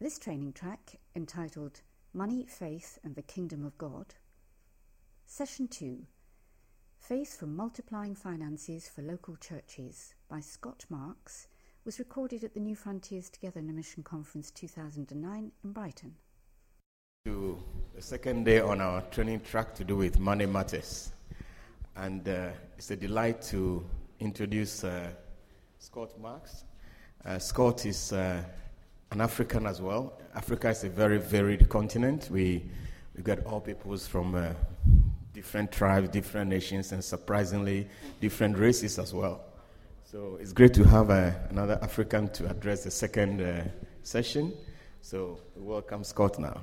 This training track, entitled Money, Faith and the Kingdom of God, Session 2, Faith from Multiplying Finances for Local Churches by Scott Marks, was recorded at the New Frontiers Together in a Mission Conference 2009 in Brighton. To the second day on our training track to do with money matters. And it's a delight to introduce Scott Marks. Scott is an African as well. Africa is a very varied continent. We got all peoples from different tribes, different nations, and surprisingly different races as well. So it's great to have another African to address the second session. So we welcome Scott now.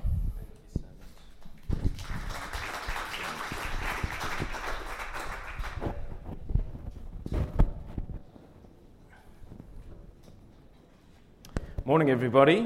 Morning, everybody.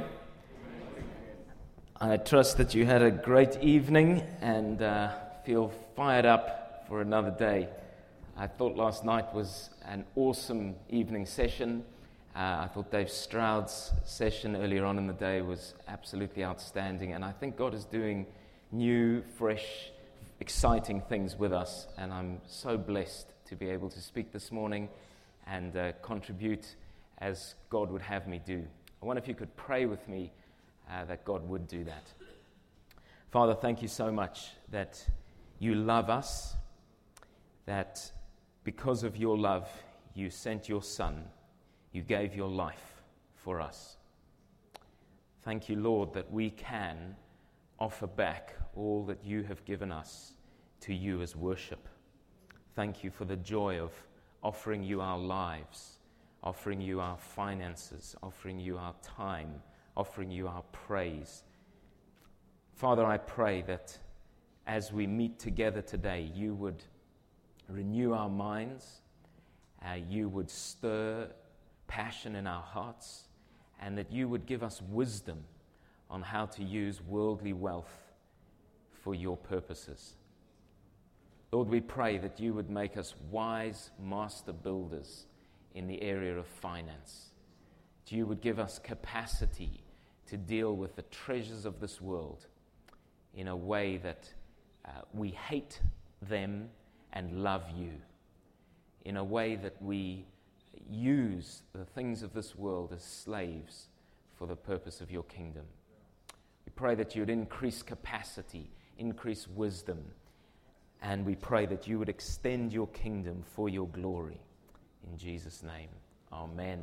I trust that you had a great evening and feel fired up for another day. I thought last night was an awesome evening session. I thought Dave Stroud's session earlier on in the day was absolutely outstanding, and I think God is doing new, fresh, exciting things with us, and I'm so blessed to be able to speak this morning and contribute as God would have me do. I wonder if you could pray with me that God would do that. Father, thank you so much that you love us, that because of your love, you sent your Son, you gave your life for us. Thank you, Lord, that we can offer back all that you have given us to you as worship. Thank you for the joy of offering you our lives, offering you our finances, offering you our time, offering you our praise. Father, I pray that as we meet together today, you would renew our minds, you would stir passion in our hearts, and that you would give us wisdom on how to use worldly wealth for your purposes. Lord, we pray that you would make us wise master builders in the area of finance. That you would give us capacity to deal with the treasures of this world in a way that we hate them and love you, in a way that we use the things of this world as slaves for the purpose of your kingdom. We pray that you would increase capacity, increase wisdom, and we pray that you would extend your kingdom for your glory. In Jesus' name, amen.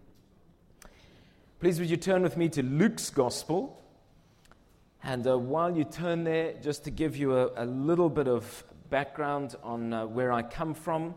Please would you turn with me to Luke's Gospel. And while you turn there, just to give you a little bit of background on where I come from.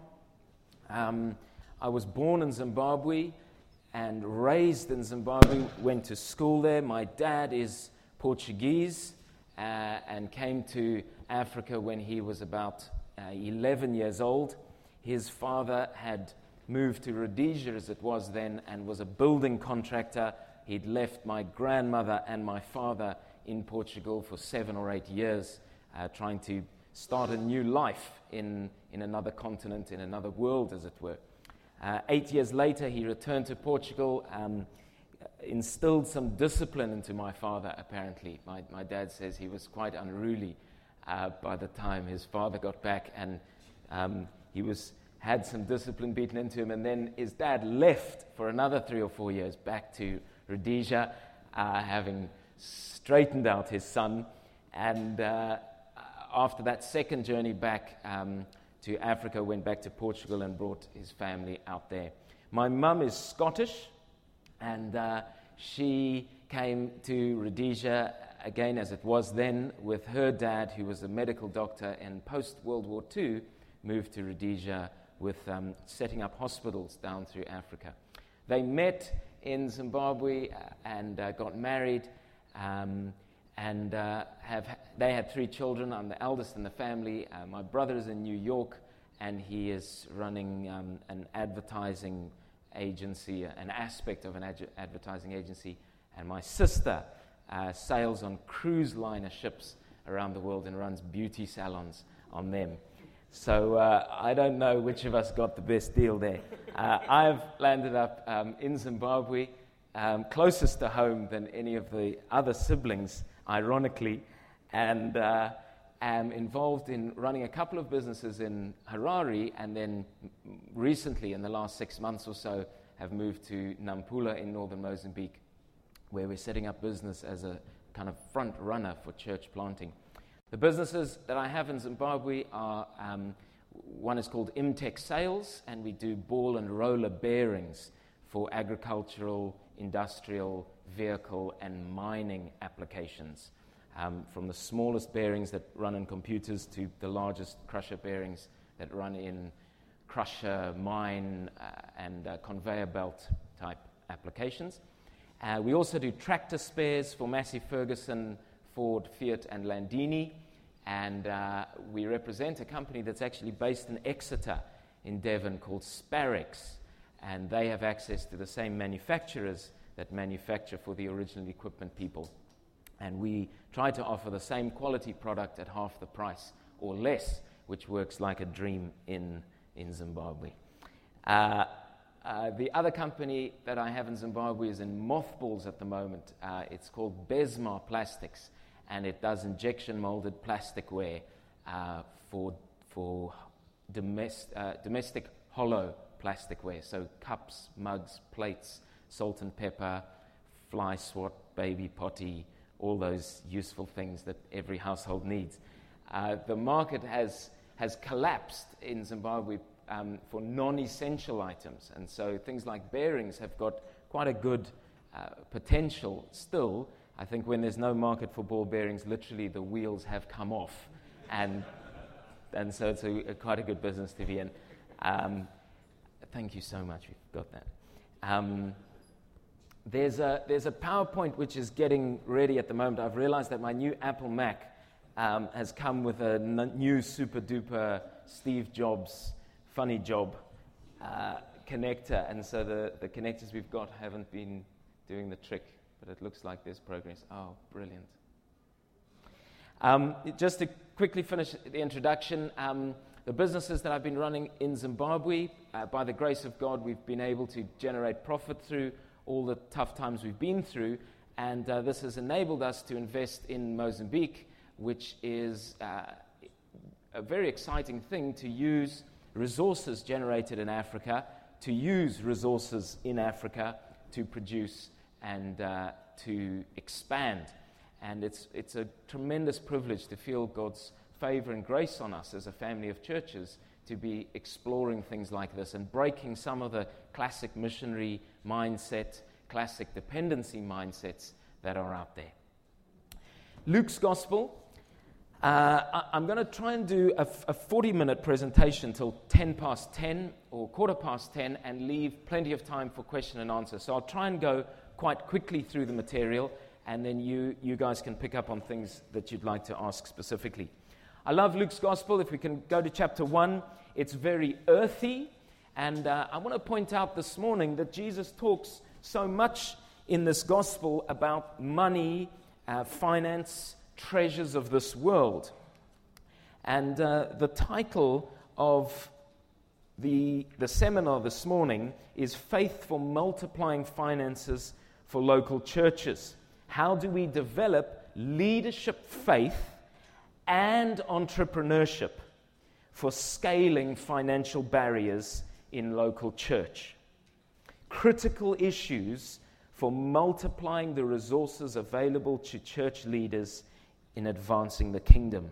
I was born in Zimbabwe and raised in Zimbabwe, went to school there. My dad is Portuguese and came to Africa when he was about 11 years old. His father had moved to Rhodesia, as it was then, and was a building contractor. He'd left my grandmother and my father in Portugal for 7 or 8 years, trying to start a new life in another continent, in another world, as it were. 8 years later, he returned to Portugal, instilled some discipline into my father, apparently. My dad says he was quite unruly by the time his father got back, and he had some discipline beaten into him, and then his dad left for another 3 or 4 years back to Rhodesia, having straightened out his son, and after that second journey back to Africa, went back to Portugal and brought his family out there. My mum is Scottish, and she came to Rhodesia, again as it was then, with her dad, who was a medical doctor, and post-World War II, moved to Rhodesia with setting up hospitals down through Africa. They met in Zimbabwe and got married, and they had 3 children. I'm the eldest in the family. My brother is in New York, and he is running an advertising agency, an aspect of an advertising agency. And my sister sails on cruise liner ships around the world and runs beauty salons on them. So I don't know which of us got the best deal there. I've landed up in Zimbabwe, closest to home than any of the other siblings, ironically, and am involved in running a couple of businesses in Harare, and then recently, in the last 6 months or so, have moved to Nampula in northern Mozambique, where we're setting up business as a kind of front runner for church planting. The businesses that I have in Zimbabwe are, one is called Imtech Sales, and we do ball and roller bearings for agricultural, industrial, vehicle, and mining applications. From the smallest bearings that run in computers to the largest crusher bearings that run in crusher, mine, and conveyor belt type applications. We also do tractor spares for Massey Ferguson, Ford, Fiat, and Landini. And we represent a company that's actually based in Exeter in Devon called Sparex. And they have access to the same manufacturers that manufacture for the original equipment people. And we try to offer the same quality product at half the price or less, which works like a dream in Zimbabwe. The other company that I have in Zimbabwe is in mothballs at the moment. It's called Besmar Plastics, and it does injection-molded plasticware for domestic hollow plasticware, so cups, mugs, plates, salt and pepper, fly swat, baby potty, all those useful things that every household needs. The market has collapsed in Zimbabwe for non-essential items, and so things like bearings have got quite a good potential still. I think when there's no market for ball bearings, literally the wheels have come off, and so it's quite a good business to be in. Thank you so much. We've got that. There's a PowerPoint which is getting ready at the moment. I've realized that my new Apple Mac has come with a new super duper Steve Jobs funny job connector, and so the connectors we've got haven't been doing the trick, but it looks like there's progress. Oh, brilliant. Just to quickly finish the introduction, the businesses that I've been running in Zimbabwe, by the grace of God, we've been able to generate profit through all the tough times we've been through, and this has enabled us to invest in Mozambique, which is a very exciting thing, to use resources generated in Africa, to use resources in Africa to produce and to expand. And it's a tremendous privilege to feel God's favor and grace on us as a family of churches to be exploring things like this and breaking some of the classic missionary mindset, classic dependency mindsets that are out there. Luke's Gospel. I'm going to try and do a 40-minute presentation till 10 past 10 or quarter past 10 and leave plenty of time for question and answer. So I'll try and go quite quickly through the material, and then you guys can pick up on things that you'd like to ask specifically. I love Luke's Gospel. If we can go to chapter 1, it's very earthy, and I want to point out this morning that Jesus talks so much in this Gospel about money, finance, treasures of this world. And the title of the seminar this morning is Faith for Multiplying Finances for Local Churches. How do we develop leadership faith and entrepreneurship for scaling financial barriers in local church? Critical issues for multiplying the resources available to church leaders in advancing the kingdom.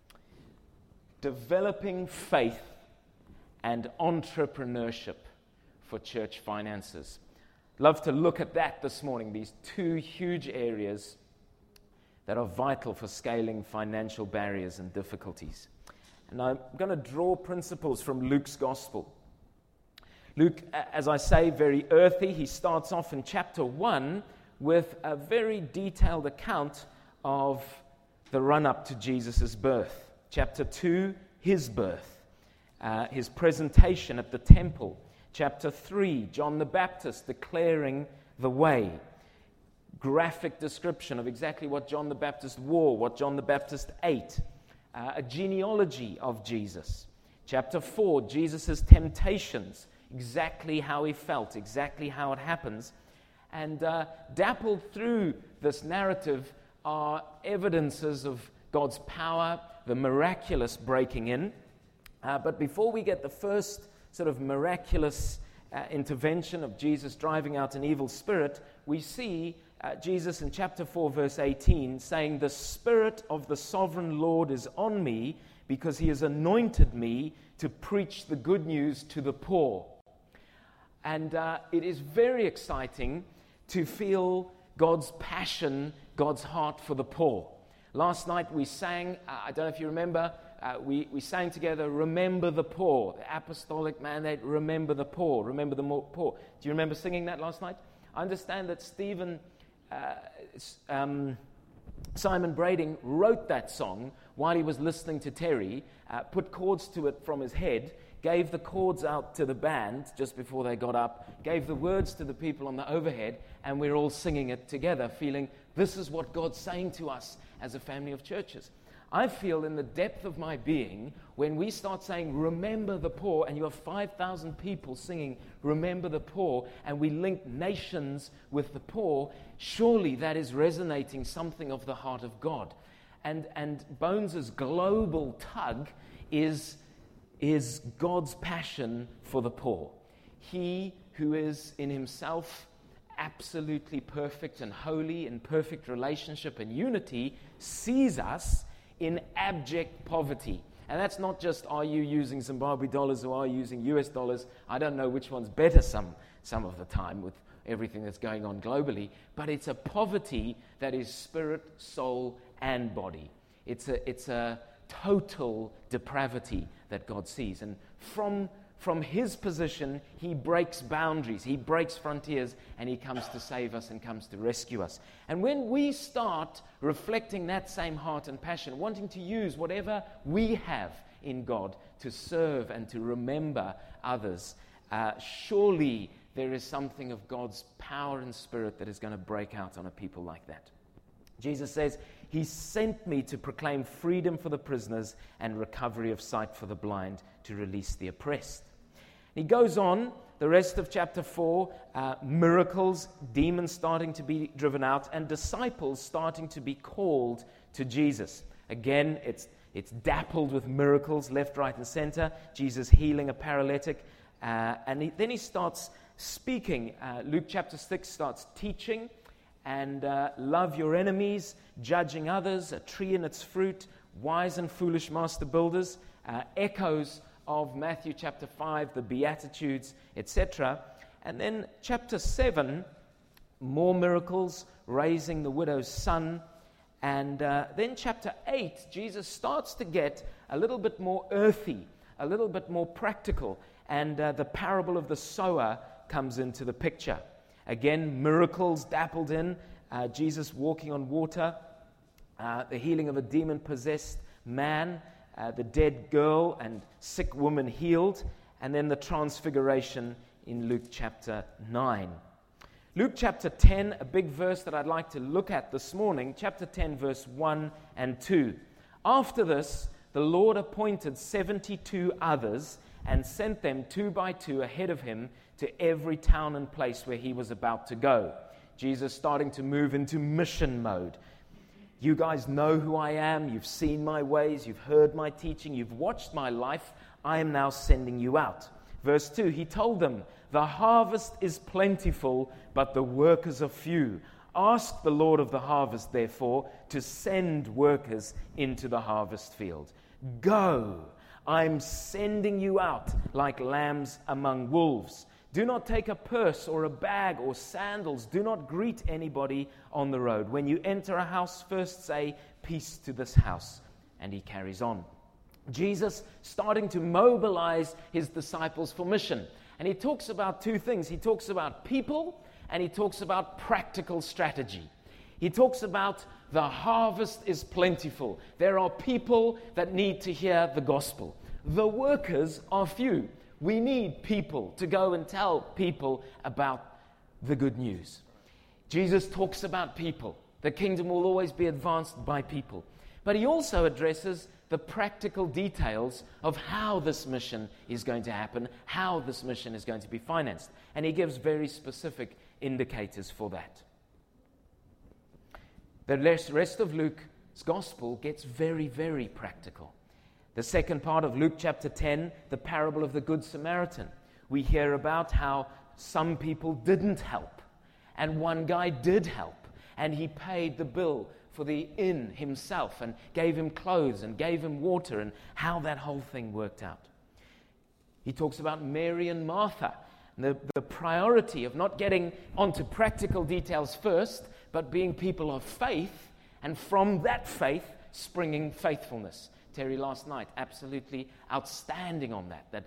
Developing faith and entrepreneurship for church finances. Love to look at that this morning, these two huge areas that are vital for scaling financial barriers and difficulties. And I'm going to draw principles from Luke's Gospel. Luke, as I say, very earthy. He starts off in chapter 1 with a very detailed account of the run-up to Jesus' birth. Chapter 2, his birth, his presentation at the temple. Chapter 3, John the Baptist declaring the way. Graphic description of exactly what John the Baptist wore, what John the Baptist ate. A genealogy of Jesus. Chapter 4, Jesus' temptations, exactly how he felt, exactly how it happens. And dappled through this narrative are evidences of God's power, the miraculous breaking in. But before we get the first sort of miraculous intervention of Jesus driving out an evil spirit, we see Jesus in chapter 4, verse 18, saying, "The Spirit of the Sovereign Lord is on me, because he has anointed me to preach the good news to the poor." And it is very exciting to feel God's passion, God's heart for the poor. Last night we sang, I don't know if you remember, we sang together, "Remember the Poor," the apostolic mandate, "Remember the poor, remember the poor." Do you remember singing that last night? I understand that Simon Brading wrote that song while he was listening to Terry, put chords to it from his head, gave the chords out to the band just before they got up, gave the words to the people on the overhead, and we're all singing it together, feeling this is what God's saying to us as a family of churches. I feel in the depth of my being, when we start saying, "Remember the poor," and you have 5,000 people singing, "Remember the poor," and we link nations with the poor, surely that is resonating something of the heart of God. And Bones' global tug is God's passion for the poor. He who is in himself absolutely perfect and holy, in perfect relationship and unity, sees us in abject poverty. And that's not just, are you using Zimbabwe dollars or are you using US dollars? I don't know which one's better some of the time with everything that's going on globally, but it's a poverty that is spirit, soul, and body. It's a total depravity that God sees. And from his position, he breaks boundaries, he breaks frontiers, and he comes to save us and comes to rescue us. And when we start reflecting that same heart and passion, wanting to use whatever we have in God to serve and to remember others, surely there is something of God's power and spirit that is going to break out on a people like that. Jesus says, "He sent me to proclaim freedom for the prisoners and recovery of sight for the blind, to release the oppressed." He goes on, the rest of chapter 4, miracles, demons starting to be driven out, and disciples starting to be called to Jesus. Again, it's dappled with miracles, left, right, and center. Jesus healing a paralytic. And then he starts speaking. Luke chapter 6 starts teaching. And love your enemies, judging others, a tree in its fruit, wise and foolish master builders, echoes of Matthew chapter 5, the Beatitudes, etc. And then chapter 7, more miracles, raising the widow's son. And then chapter 8, Jesus starts to get a little bit more earthy, a little bit more practical. And the parable of the sower comes into the picture. Again, miracles dappled in, Jesus walking on water, the healing of a demon-possessed man, the dead girl and sick woman healed, and then the transfiguration in Luke chapter 9. Luke chapter 10, a big verse that I'd like to look at this morning, chapter 10, verse 1 and 2. "After this, the Lord appointed 72 others and sent them 2 by 2 ahead of him to every town and place where he was about to go." Jesus starting to move into mission mode. You guys know who I am. You've seen my ways. You've heard my teaching. You've watched my life. I am now sending you out. Verse 2, he told them, "The harvest is plentiful, but the workers are few. Ask the Lord of the harvest, therefore, to send workers into the harvest field. Go, I'm sending you out like lambs among wolves. Do not take a purse or a bag or sandals. Do not greet anybody on the road. When you enter a house, first say, 'Peace to this house.'" And he carries on. Jesus starting to mobilize his disciples for mission. And he talks about 2 things. He talks about people and he talks about practical strategy. He talks about the harvest is plentiful. There are people that need to hear the gospel. The workers are few. We need people to go and tell people about the good news. Jesus talks about people. The kingdom will always be advanced by people. But he also addresses the practical details of how this mission is going to happen, how this mission is going to be financed. And he gives very specific indicators for that. The rest of Luke's gospel gets very, very practical. The second part of Luke chapter 10, the parable of the Good Samaritan. We hear about how some people didn't help, and one guy did help, and he paid the bill for the inn himself and gave him clothes and gave him water, and how that whole thing worked out. He talks about Mary and Martha, and the priority of not getting onto practical details first, but being people of faith, and from that faith springing faithfulness. Terry last night, absolutely outstanding on that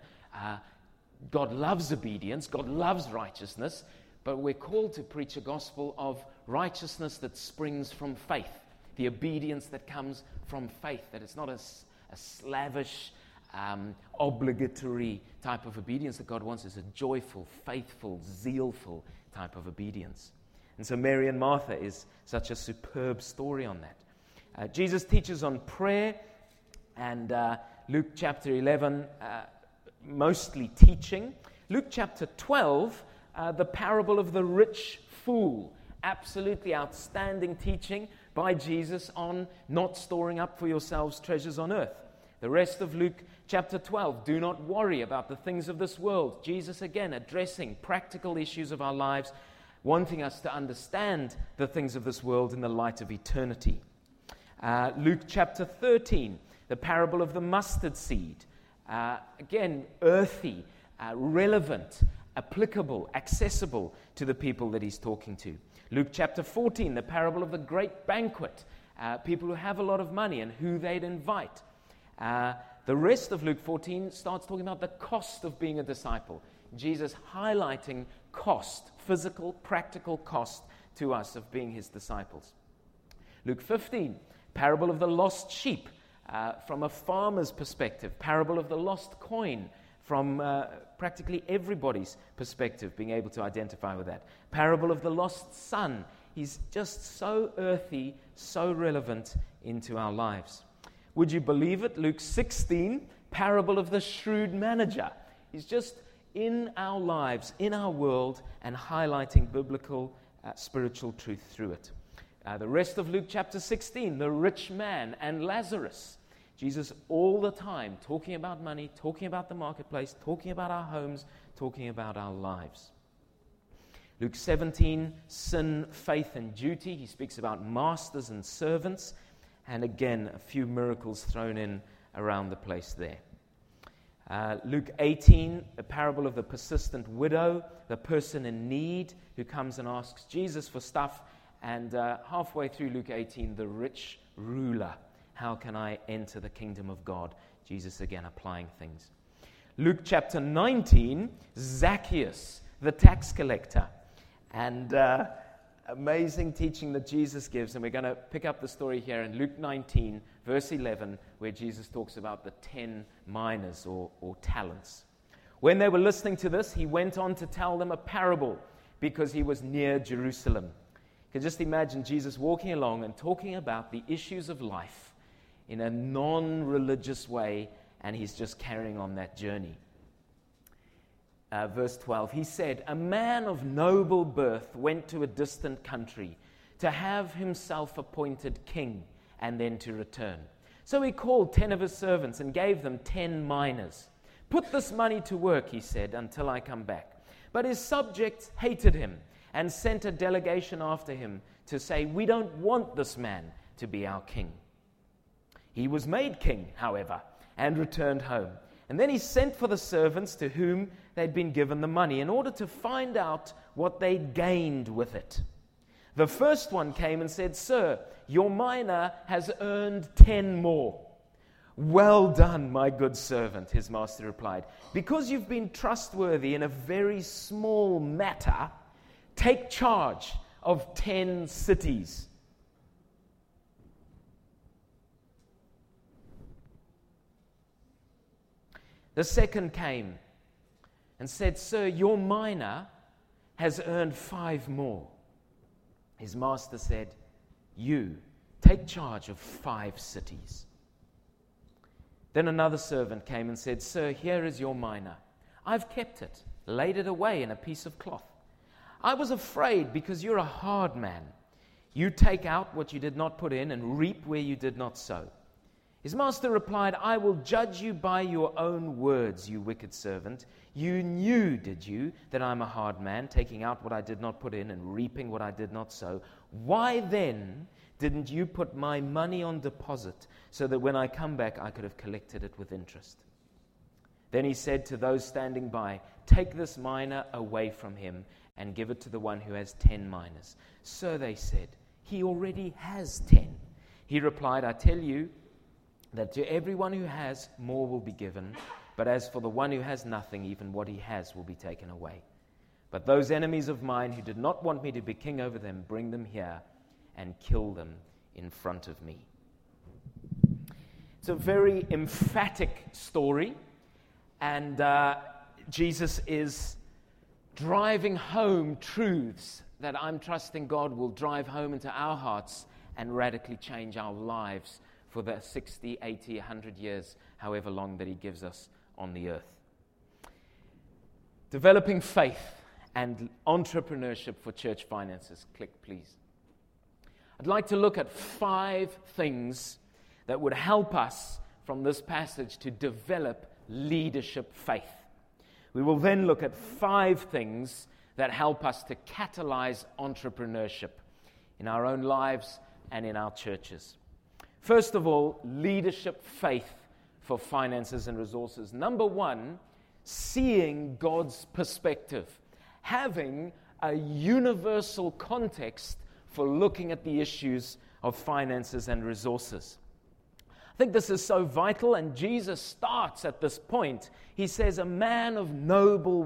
God loves obedience, God loves righteousness, but we're called to preach a gospel of righteousness that springs from faith, the obedience that comes from faith, that it's not a slavish, obligatory type of obedience that God wants. Is a joyful, faithful, zealful type of obedience. And so Mary and Martha is such a superb story on that. Jesus teaches on prayer, and Luke chapter 11, mostly teaching. Luke chapter 12, the parable of the rich fool. Absolutely outstanding teaching by Jesus on not storing up for yourselves treasures on earth. The rest of Luke chapter 12, do not worry about the things of this world. Jesus again addressing practical issues of our lives, wanting us to understand the things of this world in the light of eternity. Luke chapter 13, the parable of the mustard seed. Again, earthy, relevant, applicable, accessible to the people that he's talking to. Luke chapter 14, the parable of the great banquet. People who have a lot of money and who they'd invite. The rest of Luke 14 starts talking about the cost of being a disciple. Jesus highlighting cost, physical, practical cost to us of being his disciples. Luke 15, parable of the lost sheep from a farmer's perspective. Parable of the lost coin from practically everybody's perspective, being able to identify with that. Parable of the lost son. He's just so earthy, so relevant into our lives. Would you believe it? Luke 16, parable of the shrewd manager. He's just in our lives, in our world, and highlighting biblical spiritual truth through it. The rest of Luke chapter 16, the rich man and Lazarus. Jesus all the time talking about money, talking about the marketplace, talking about our homes, talking about our lives. Luke 17, sin, faith, and duty. He speaks about masters and servants. And again, a few miracles thrown in around the place there. Luke 18, a parable of the persistent widow, the person in need who comes and asks Jesus for stuff. And halfway through Luke 18, the rich ruler. How can I enter the kingdom of God? Jesus again applying things. Luke chapter 19, Zacchaeus, the tax collector. And amazing teaching that Jesus gives. And we're going to pick up the story here in Luke 19, verse 11, where Jesus talks about the 10 minas or talents. When they were listening to this, he went on to tell them a parable because he was near Jerusalem. You can just imagine Jesus walking along and talking about the issues of life in a non-religious way, and he's just carrying on that journey. Verse 12, he said, "A man of noble birth went to a distant country to have himself appointed king and then to return. So he called 10 of his servants and gave them 10 minas. 'Put this money to work,' he said, 'until I come back.' But his subjects hated him and sent a delegation after him to say, 'We don't want this man to be our king.' He was made king, however, and returned home. And then he sent for the servants to whom they'd been given the money in order to find out what they'd gained with it. The first one came and said, 'Sir, your mina has earned 10 more.' 'Well done, my good servant,' his master replied. 'Because you've been trustworthy in a very small matter, take charge of 10 cities.' The second came and said, 'Sir, your mina has earned 5 more.' His master said, 'You take charge of 5 cities.' Then another servant came and said, 'Sir, here is your mina. I've kept it, laid it away in a piece of cloth. I was afraid because you're a hard man. You take out what you did not put in and reap where you did not sow. His master replied, I will judge you by your own words, you wicked servant. You knew, did you, that I'm a hard man, taking out what I did not put in and reaping what I did not sow? Why then didn't you put my money on deposit so that when I come back I could have collected it with interest? Then he said to those standing by, take this mina away from him and give it to the one who has 10 minas. So they said, he already has 10. He replied, I tell you that to everyone who has, more will be given. But as for the one who has nothing, even what he has will be taken away. But those enemies of mine who did not want me to be king over them, bring them here and kill them in front of me. It's a very emphatic story. And Jesus is driving home truths that I'm trusting God will drive home into our hearts and radically change our lives for the 60, 80, 100 years, however long that he gives us on the earth. Developing faith and entrepreneurship for church finances. Click, please. I'd like to look at 5 things that would help us from this passage to develop leadership faith. We will then look at 5 things that help us to catalyze entrepreneurship in our own lives and in our churches. First of all, leadership faith for finances and resources. Number 1, seeing God's perspective, having a universal context for looking at the issues of finances and resources. I think this is so vital, and Jesus starts at this point. He says, a man of noble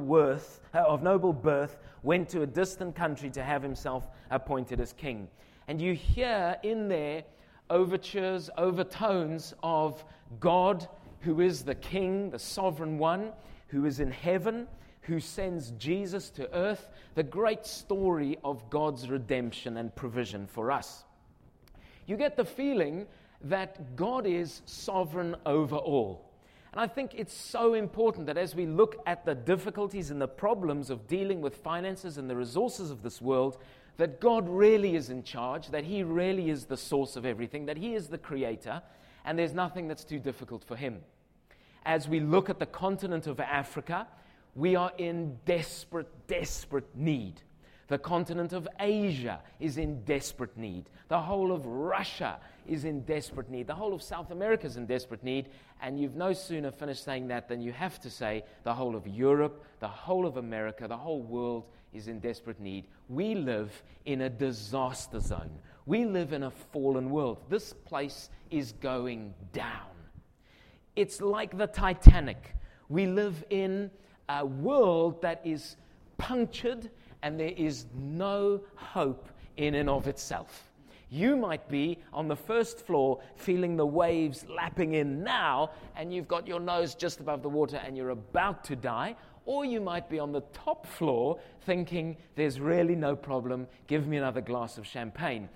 birth went to a distant country to have himself appointed as king. And you hear in there overtures, overtones of God, who is the king, the sovereign one, who is in heaven, who sends Jesus to earth, the great story of God's redemption and provision for us. You get the feeling that God is sovereign over all. And I think it's so important that as we look at the difficulties and the problems of dealing with finances and the resources of this world, that God really is in charge, that He really is the source of everything, that He is the creator, and there's nothing that's too difficult for Him. As we look at the continent of Africa, we are in desperate need. The continent of Asia is in desperate need. The whole of Russia is in desperate need. The whole of South America is in desperate need. And you've no sooner finished saying that than you have to say the whole of Europe, the whole of America, the whole world is in desperate need. We live in a disaster zone. We live in a fallen world. This place is going down. It's like the Titanic. We live in a world that is punctured, and there is no hope in and of itself. You might be on the first floor feeling the waves lapping in now, and you've got your nose just above the water and you're about to die. Or you might be on the top floor thinking, there's really no problem, give me another glass of champagne.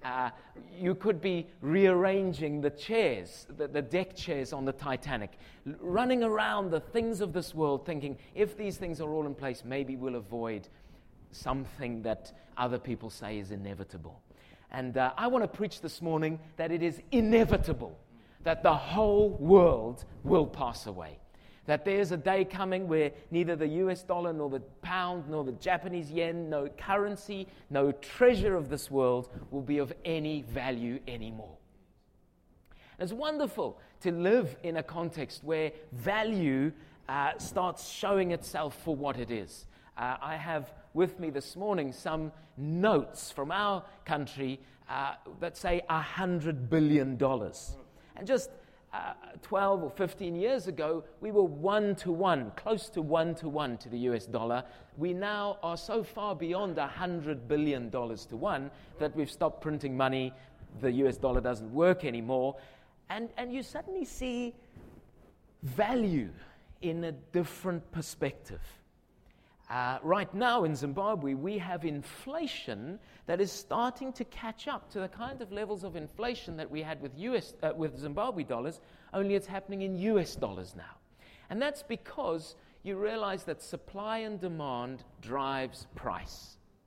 You could be rearranging the chairs, the deck chairs on the Titanic, running around the things of this world thinking, if these things are all in place, maybe we'll avoid something that other people say is inevitable. And I want to preach this morning that it is inevitable that the whole world will pass away. That there's a day coming where neither the US dollar, nor the pound, nor the Japanese yen, no currency, no treasure of this world will be of any value anymore. And it's wonderful to live in a context where value starts showing itself for what it is. I have with me this morning some notes from our country that say $100 billion. And just 12 or 15 years ago, we were 1-to-1, close to 1-to-1 to the US dollar. We now are so far beyond $100 billion to 1 that we've stopped printing money. The US dollar doesn't work anymore. And you suddenly see value in a different perspective. Right now in Zimbabwe, we have inflation that is starting to catch up to the kind of levels of inflation that we had with Zimbabwe dollars, only it's happening in US dollars now. And that's because you realize that supply and demand drives price.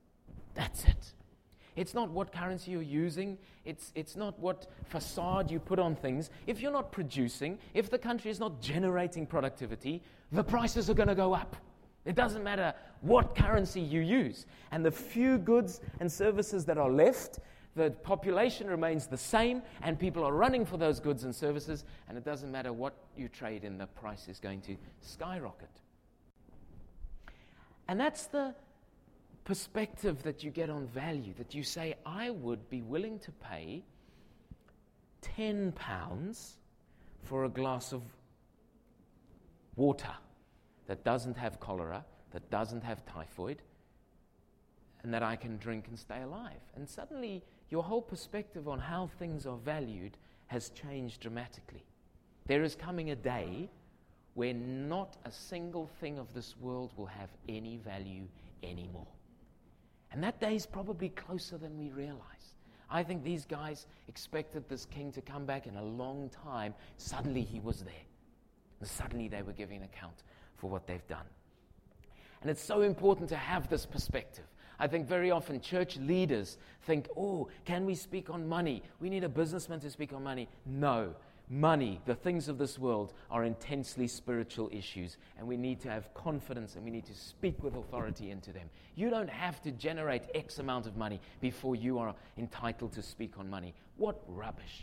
That's it. It's not what currency you're using. It's not what facade you put on things. If you're not producing, if the country is not generating productivity, the prices are going to go up. It doesn't matter what currency you use. And the few goods and services that are left, the population remains the same, and people are running for those goods and services, and it doesn't matter what you trade in, the price is going to skyrocket. And that's the perspective that you get on value, that you say, I would be willing to pay £10 for a glass of water that doesn't have cholera, that doesn't have typhoid, and that I can drink and stay alive. And suddenly, your whole perspective on how things are valued has changed dramatically. There is coming a day where not a single thing of this world will have any value anymore. And that day is probably closer than we realize. I think these guys expected this king to come back in a long time. Suddenly he was there. And suddenly they were giving an account for what they've done. And it's so important to have this perspective. I think very often church leaders think, oh, can we speak on money? We need a businessman to speak on money. No. Money, the things of this world, are intensely spiritual issues, and we need to have confidence and we need to speak with authority into them. You don't have to generate X amount of money before you are entitled to speak on money. What rubbish.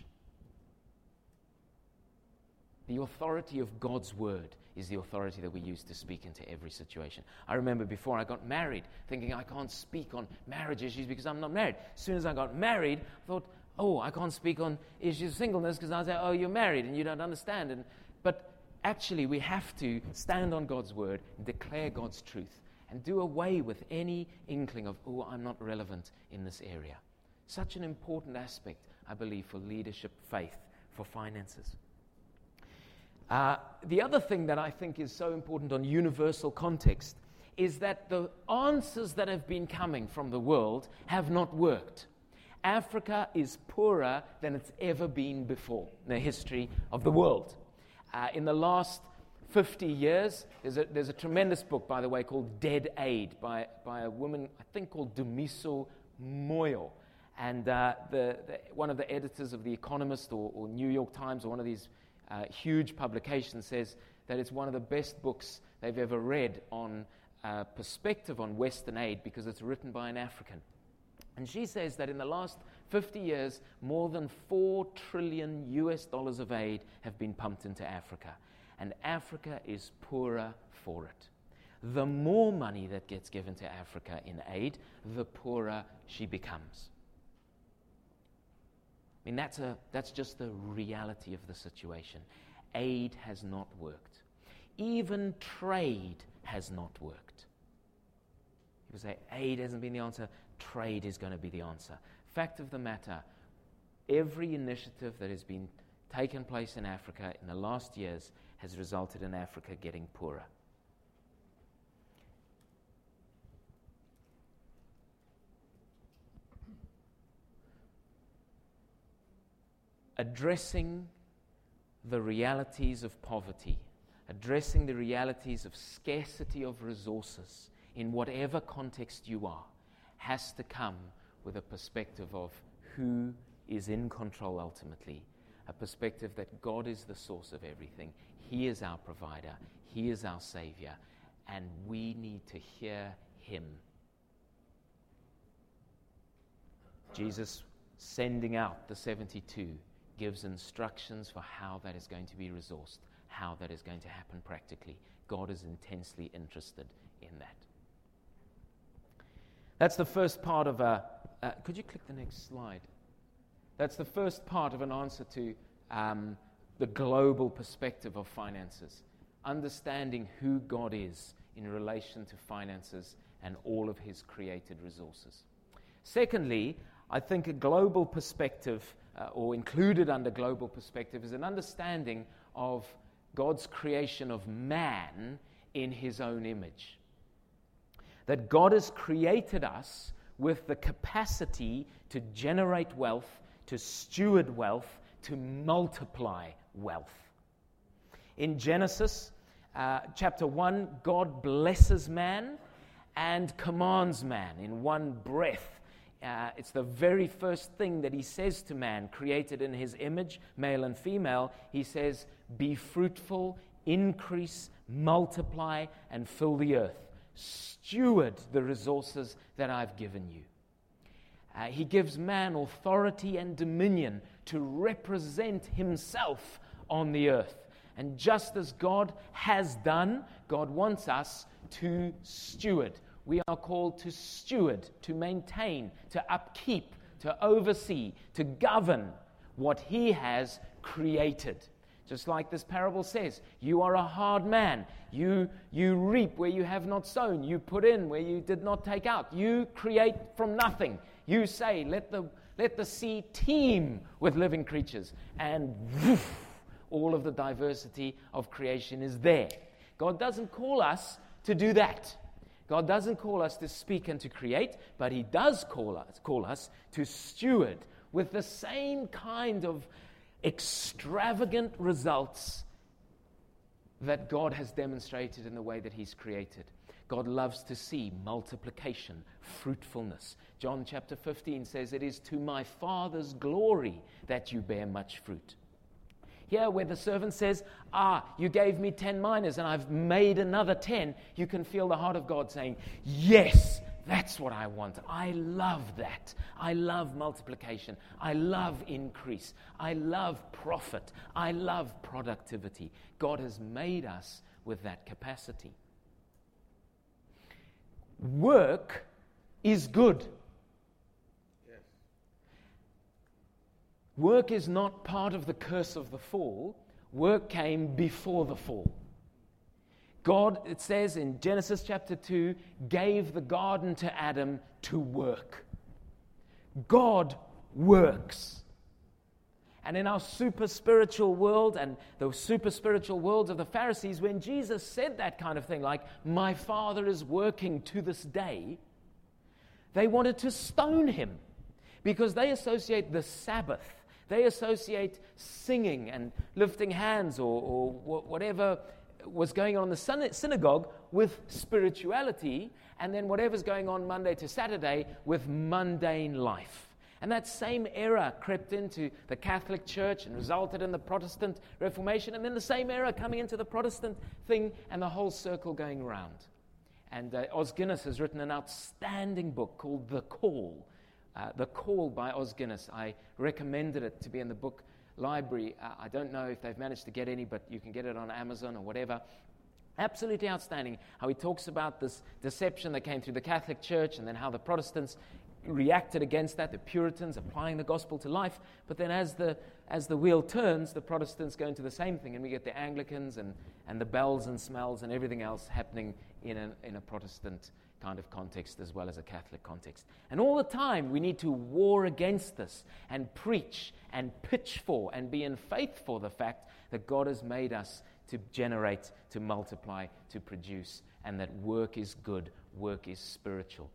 The authority of God's word is the authority that we use to speak into every situation. I remember before I got married, thinking I can't speak on marriage issues because I'm not married. As soon as I got married, I thought, oh, I can't speak on issues of singleness because I'll say, oh, you're married and you don't understand. But actually, we have to stand on God's word and declare God's truth and do away with any inkling of, oh, I'm not relevant in this area. Such an important aspect, I believe, for leadership, faith, for finances. The other thing that I think is so important on universal context is that the answers that have been coming from the world have not worked. Africa is poorer than it's ever been before in the history of the world. In the last 50 years, there's a tremendous book, by the way, called Dead Aid by a woman, I think, called Dumiso Moyo. And one of the editors of The Economist or New York Times or one of these huge publications says that it's one of the best books they've ever read on perspective on Western aid because it's written by an African. And she says that in the last 50 years, more than $4 trillion of aid have been pumped into Africa. And Africa is poorer for it. The more money that gets given to Africa in aid, the poorer she becomes. I mean, that's just the reality of the situation. Aid has not worked. Even trade has not worked. People say, aid hasn't been the answer. Trade is going to be the answer. Fact of the matter, every initiative that has been taken place in Africa in the last years has resulted in Africa getting poorer. Addressing the realities of poverty, addressing the realities of scarcity of resources in whatever context you are, has to come with a perspective of who is in control ultimately, a perspective that God is the source of everything. He is our provider. He is our Savior. And we need to hear Him. Jesus, sending out the 72, gives instructions for how that is going to be resourced, how that is going to happen practically. God is intensely interested in that. That's the first part of could you click the next slide? That's the first part of an answer to the global perspective of finances. Understanding who God is in relation to finances and all of His created resources. Secondly, I think a global perspective, or included under global perspective, is an understanding of God's creation of man in His own image. That God has created us with the capacity to generate wealth, to steward wealth, to multiply wealth. In Genesis chapter 1, God blesses man, and commands man in one breath. It's the very first thing that he says to man, created in his image, male and female. He says, be fruitful, increase, multiply, and fill the earth. Steward the resources that I've given you. He gives man authority and dominion to represent himself on the earth. And just as God has done, God wants us to steward. We are called to steward, to maintain, to upkeep, to oversee, to govern what he has created. Just like this parable says, you are a hard man. You reap where you have not sown. You put in where you did not take out. You create from nothing. You say, let the sea teem with living creatures. And woof, all of the diversity of creation is there. God doesn't call us to do that. God doesn't call us to speak and to create, but he does call us to steward with the same kind of extravagant results that God has demonstrated in the way that he's created. God loves to see multiplication, fruitfulness. John chapter 15 says, it is to my Father's glory that you bear much fruit. Here where the servant says, you gave me 10 minas and I've made another 10, you can feel the heart of God saying, yes, that's what I want. I love that. I love multiplication. I love increase. I love profit. I love productivity. God has made us with that capacity. Work is good. Work is not part of the curse of the fall. Work came before the fall. God, it says in Genesis chapter 2, gave the garden to Adam to work. God works. And in our super spiritual world and the super spiritual worlds of the Pharisees, when Jesus said that kind of thing, like, my Father is working to this day, they wanted to stone him because they associate the Sabbath, they associate singing and lifting hands or whatever was going on in the synagogue with spirituality, and then whatever's going on Monday to Saturday with mundane life. And that same error crept into the Catholic Church and resulted in the Protestant Reformation, and then the same error coming into the Protestant thing and the whole circle going around. And Os Guinness has written an outstanding book called The Call. The Call by Os Guinness. I recommended it to be in the book library. I don't know if they've managed to get any, but you can get it on Amazon or whatever. Absolutely outstanding how he talks about this deception that came through the Catholic Church and then how the Protestants reacted against that, the Puritans applying the gospel to life. But then as the wheel turns, the Protestants go into the same thing, and we get the Anglicans and the bells and smells and everything else happening in a Protestant kind of context as well as a Catholic context. And all the time we need to war against this and preach and pitch for and be in faith for the fact that God has made us to generate, to multiply, to produce, and that work is good, work is spiritual.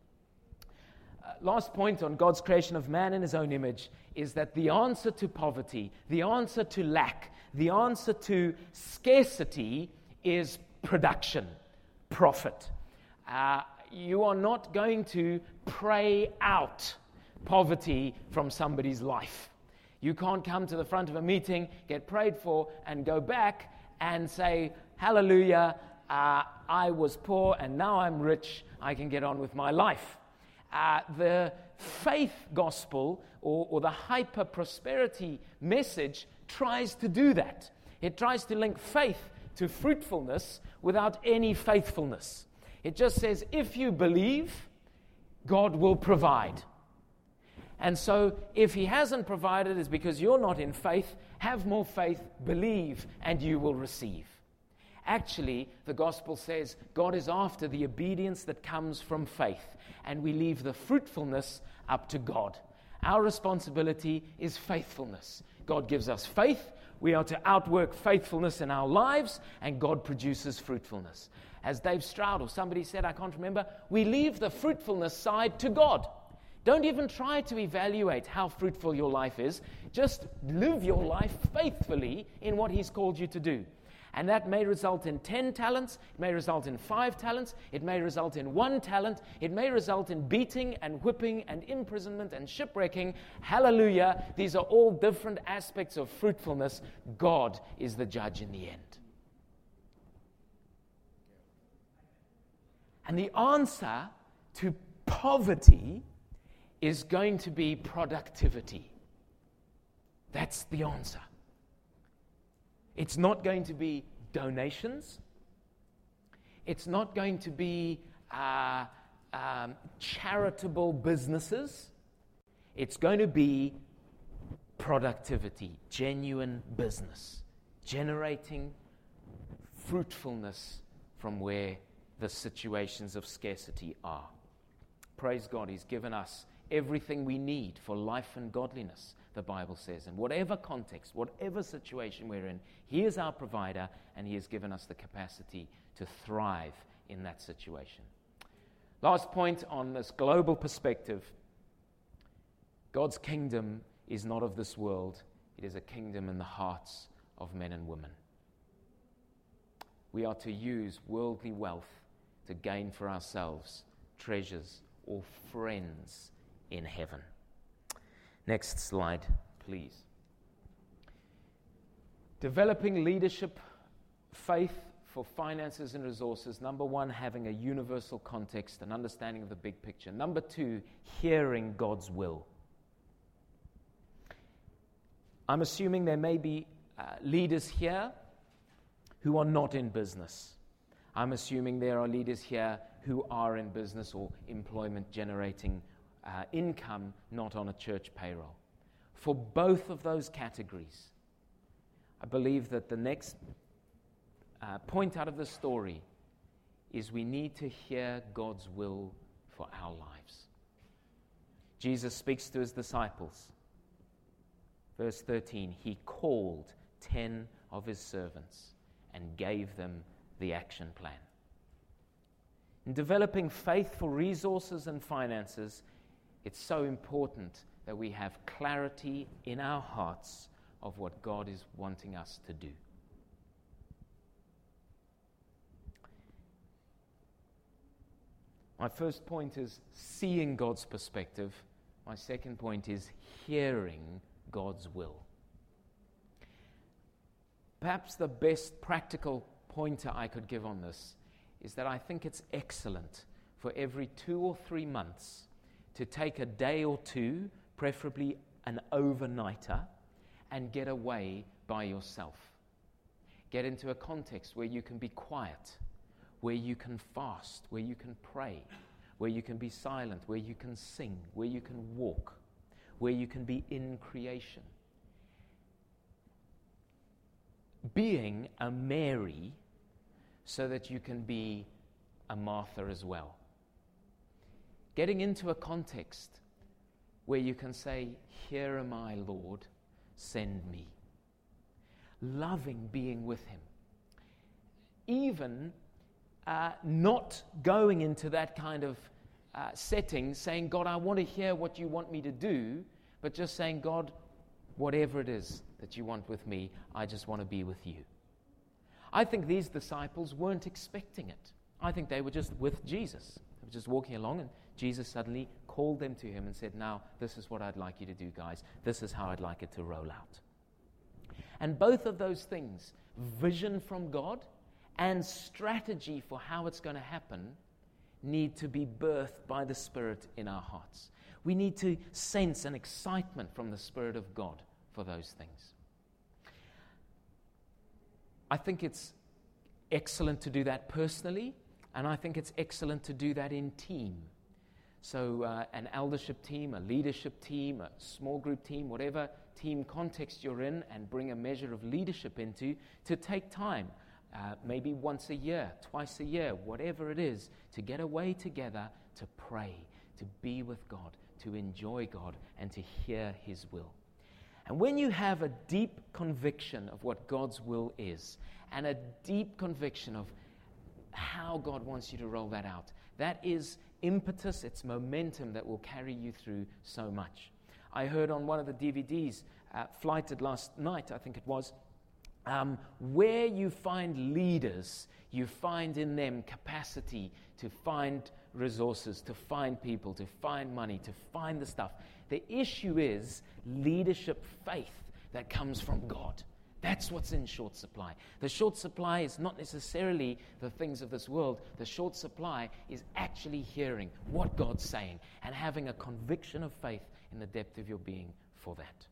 Last point on God's creation of man in his own image is that the answer to poverty, the answer to lack, the answer to scarcity is production, profit. You are not going to pray out poverty from somebody's life. You can't come to the front of a meeting, get prayed for, and go back and say, hallelujah, I was poor and now I'm rich, I can get on with my life. The faith gospel or the hyper-prosperity message tries to do that. It tries to link faith to fruitfulness without any faithfulness. It just says, if you believe, God will provide. And so, if he hasn't provided, it's because you're not in faith. Have more faith, believe, and you will receive. Actually, the gospel says God is after the obedience that comes from faith, and we leave the fruitfulness up to God. Our responsibility is faithfulness. God gives us faith. We are to outwork faithfulness in our lives, and God produces fruitfulness. As Dave Stroud or somebody said, I can't remember, we leave the fruitfulness side to God. Don't even try to evaluate how fruitful your life is. Just live your life faithfully in what he's called you to do. And that may result in 10 talents, it may result in 5 talents, it may result in 1 talent, it may result in beating and whipping and imprisonment and shipwrecking. Hallelujah. These are all different aspects of fruitfulness. God is the judge in the end. And the answer to poverty is going to be productivity. That's the answer. It's not going to be donations. It's not going to be charitable businesses. It's going to be productivity, genuine business, generating fruitfulness from where the situations of scarcity are. Praise God, He's given us everything we need for life and godliness, the Bible says. In whatever context, whatever situation we're in, He is our provider, and He has given us the capacity to thrive in that situation. Last point on this global perspective. God's kingdom is not of this world. It is a kingdom in the hearts of men and women. We are to use worldly wealth to gain for ourselves treasures or friends in heaven. Next slide, please. Developing leadership, faith for finances and resources. Number 1, having a universal context, an understanding of the big picture. Number 2, hearing God's will. I'm assuming there may be leaders here who are not in business. I'm assuming there are leaders here who are in business or employment generating income, not on a church payroll. For both of those categories, I believe that the next point out of the story is we need to hear God's will for our lives. Jesus speaks to His disciples. Verse 13, He called 10 of His servants and gave them the action plan. In developing faithful resources and finances, it's so important that we have clarity in our hearts of what God is wanting us to do. My first point is seeing God's perspective. My second point is hearing God's will. Perhaps the best practical pointer I could give on this is that I think it's excellent for every 2 or 3 months to take a day or two, preferably an overnighter, and get away by yourself. Get into a context where you can be quiet, where you can fast, where you can pray, where you can be silent, where you can sing, where you can walk, where you can be in creation. Being a Mary so that you can be a Martha as well. Getting into a context where you can say, "Here am I, Lord, send me." Loving being with Him. Even not going into that kind of setting, saying, "God, I want to hear what you want me to do," but just saying, "God, whatever it is that you want with me, I just want to be with you." I think these disciples weren't expecting it. I think they were just with Jesus. They were just walking along, and Jesus suddenly called them to Him and said, "Now, this is what I'd like you to do, guys. This is how I'd like it to roll out." And both of those things, vision from God and strategy for how it's going to happen, need to be birthed by the Spirit in our hearts. We need to sense an excitement from the Spirit of God for those things. I think it's excellent to do that personally, and I think it's excellent to do that in team. So an eldership team, a leadership team, a small group team, whatever team context you're in, and bring a measure of leadership into, to take time, maybe once a year, twice a year, whatever it is, to get away together, to pray, to be with God, to enjoy God, and to hear His will. And when you have a deep conviction of what God's will is, and a deep conviction of how God wants you to roll that out, that is impetus, it's momentum that will carry you through so much. I heard on one of the DVDs, Flighted last night, I think it was, Where you find leaders, you find in them capacity to find resources, to find people, to find money, to find the stuff. The issue is leadership faith that comes from God. That's what's in short supply. The short supply is not necessarily the things of this world. The short supply is actually hearing what God's saying and having a conviction of faith in the depth of your being for that.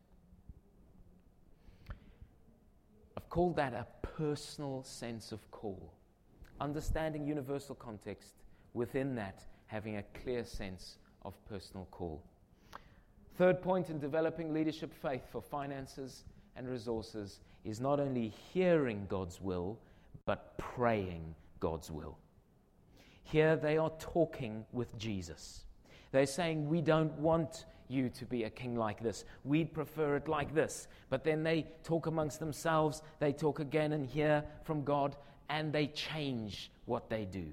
I've called that a personal sense of call. Understanding universal context, within that, having a clear sense of personal call. Third point in developing leadership faith for finances and resources is not only hearing God's will, but praying God's will. Here they are talking with Jesus. They're saying, we don't want you to be a king like this. We'd prefer it like this. But then they talk amongst themselves, they talk again and hear from God, and they change what they do.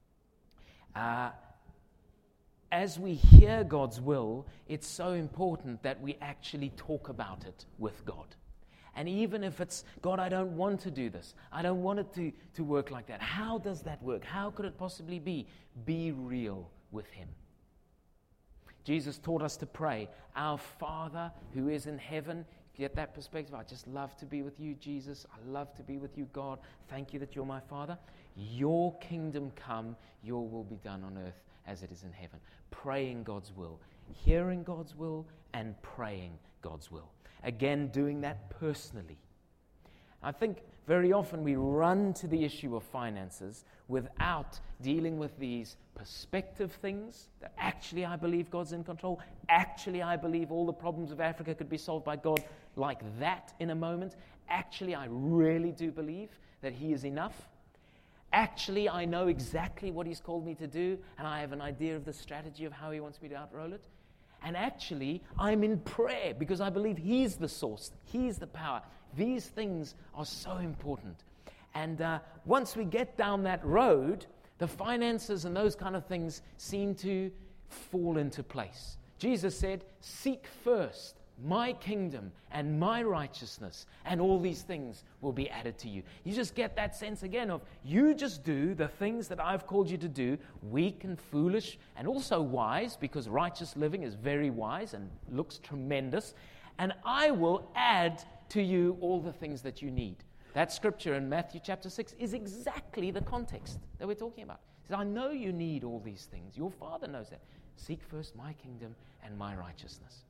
As we hear God's will, it's so important that we actually talk about it with God. And even if it's, God, I don't want to do this. I don't want it to work like that. How does that work? How could it possibly be? Be real with Him. Jesus taught us to pray, Our Father who is in heaven. Get that perspective. I just love to be with you, Jesus. I love to be with you, God. Thank you that you're my Father. Your kingdom come, your will be done on earth as it is in heaven. Praying God's will, hearing God's will, and praying God's will. Again, doing that personally. I think very often we run to the issue of finances without dealing with these perspective things, that actually I believe God's in control. Actually, I believe all the problems of Africa could be solved by God like that in a moment. Actually, I really do believe that He is enough. Actually, I know exactly what He's called me to do, and I have an idea of the strategy of how He wants me to outroll it. And actually, I'm in prayer because I believe He's the source. He's the power. These things are so important. And once we get down that road, the finances and those kind of things seem to fall into place. Jesus said, seek first my kingdom and my righteousness, and all these things will be added to you. You just get that sense again of, you just do the things that I've called you to do, weak and foolish, and also wise, because righteous living is very wise and looks tremendous, and I will add to you all the things that you need. That scripture in Matthew chapter 6 is exactly the context that we're talking about. It says, I know you need all these things. Your Father knows that. Seek first my kingdom and my righteousness.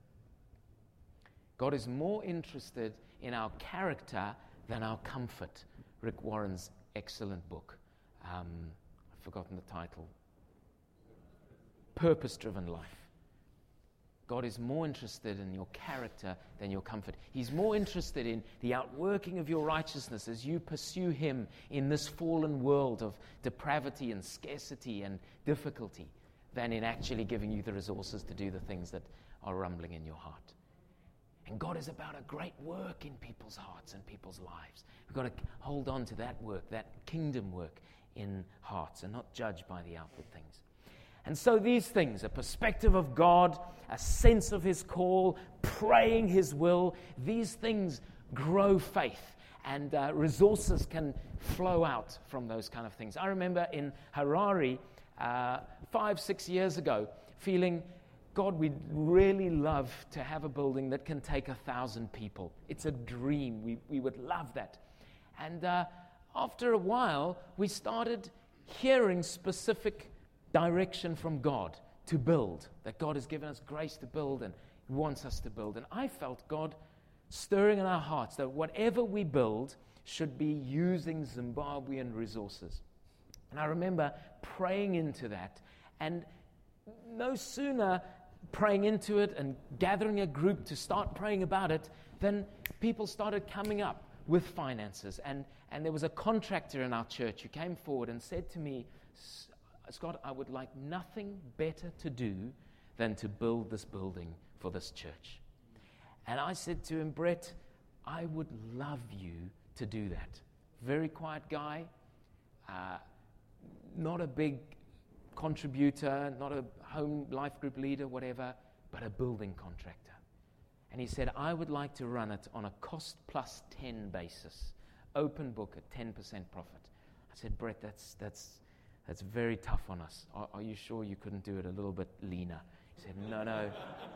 God is more interested in our character than our comfort. Rick Warren's excellent book. I've forgotten the title. Purpose-driven life. God is more interested in your character than your comfort. He's more interested in the outworking of your righteousness as you pursue Him in this fallen world of depravity and scarcity and difficulty than in actually giving you the resources to do the things that are rumbling in your heart. And God is about a great work in people's hearts and people's lives. We've got to hold on to that work, that kingdom work in hearts, and not judge by the outward things. And so these things, a perspective of God, a sense of His call, praying His will, these things grow faith, and resources can flow out from those kind of things. I remember in Harare 5-6 years ago feeling, God, we'd really love to have a building that can take 1,000 people. It's a dream. We would love that. And after a while, we started hearing specific direction from God to build, that God has given us grace to build and wants us to build. And I felt God stirring in our hearts that whatever we build should be using Zimbabwean resources. And I remember praying into that, and no sooner praying into it and gathering a group to start praying about it, then people started coming up with finances. And there was a contractor in our church who came forward and said to me, Scott, I would like nothing better to do than to build this building for this church. And I said to him, Brett, I would love you to do that. Very quiet guy, not a big contributor, not a home life group leader, whatever, but a building contractor. And he said, I would like to run it on a cost plus 10 basis, open book at 10% profit. I said, Brett, that's very tough on us. Are you sure you couldn't do it a little bit leaner? He said, no.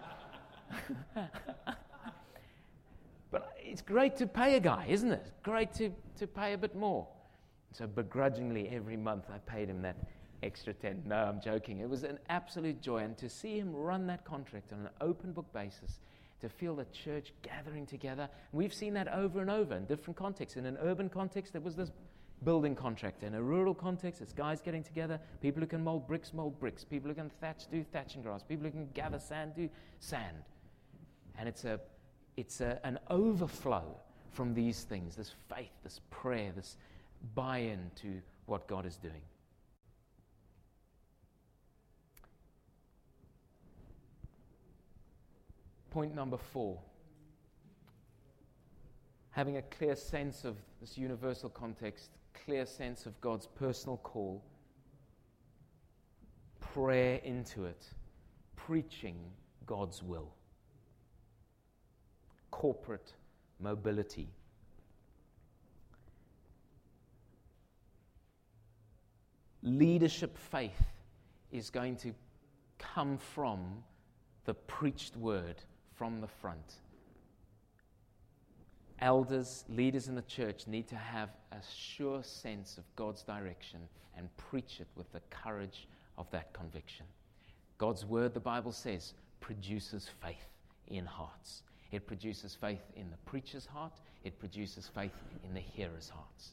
But it's great to pay a guy, isn't it? Great to pay a bit more. So begrudgingly every month I paid him that extra 10. No, I'm joking. It was an absolute joy. And to see him run that contract on an open book basis, to feel the church gathering together. We've seen that over and over in different contexts. In an urban context, there was this building contractor. In a rural context, it's guys getting together. People who can mold bricks. People who can thatch, do thatching grass. People who can gather sand, do sand. And it's an overflow from these things, this faith, this prayer, this buy-in to what God is doing. Point number 4. Having a clear sense of this universal context, clear sense of God's personal call, prayer into it, preaching God's will. Corporate mobility. Leadership faith is going to come from the preached word from the front. Elders, leaders in the church need to have a sure sense of God's direction and preach it with the courage of that conviction. God's word, the Bible says, produces faith in hearts. It produces faith in the preacher's heart. It produces faith in the hearer's hearts.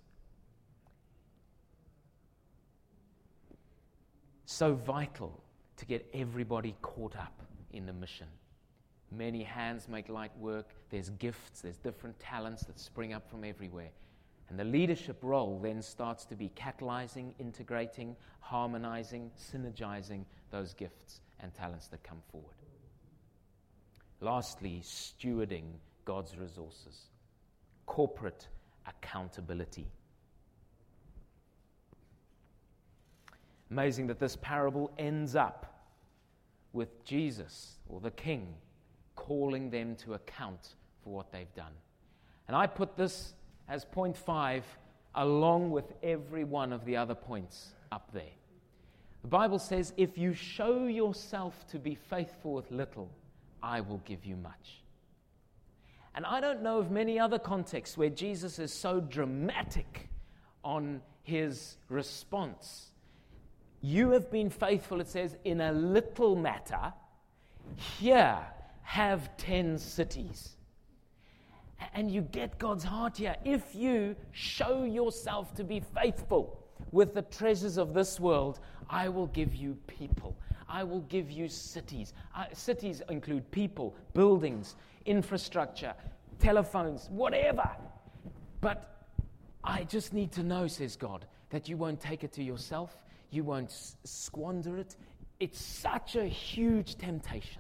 So vital to get everybody caught up in the mission. Many hands make light work. There's gifts, there's different talents that spring up from everywhere. And the leadership role then starts to be catalyzing, integrating, harmonizing, synergizing those gifts and talents that come forward. Lastly, stewarding God's resources. Corporate accountability. Amazing that this parable ends up with Jesus, or the King, calling them to account for what they've done. And I put this as point 5 along with every one of the other points up there. The Bible says, if you show yourself to be faithful with little, I will give you much. And I don't know of many other contexts where Jesus is so dramatic on his response. You have been faithful, it says, in a little matter. Here, have 10 cities. And you get God's heart here. If you show yourself to be faithful with the treasures of this world, I will give you people. I will give you cities. Cities include people, buildings, infrastructure, telephones, whatever. But I just need to know, says God, that you won't take it to yourself. You won't squander it. It's such a huge temptation.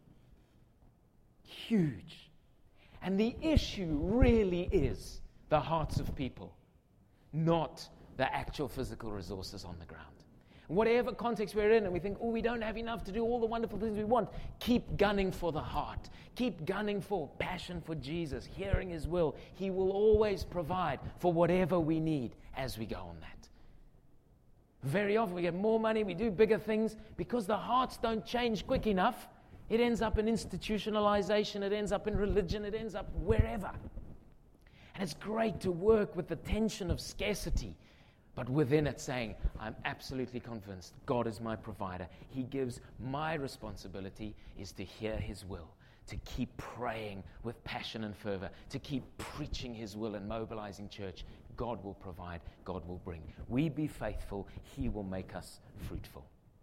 Huge. And the issue really is the hearts of people, not the actual physical resources on the ground. Whatever context we're in and we think, we don't have enough to do all the wonderful things we want, keep gunning for the heart. Keep gunning for passion for Jesus, hearing his will. He will always provide for whatever we need as we go on that. Very often we get more money, we do bigger things, because the hearts don't change quick enough. It ends up in institutionalization, it ends up in religion, it ends up wherever. And it's great to work with the tension of scarcity, but within it saying, I'm absolutely convinced God is my provider. He gives, my responsibility is to hear his will, to keep praying with passion and fervor, to keep preaching his will and mobilizing church. God will provide, God will bring. We be faithful, he will make us fruitful.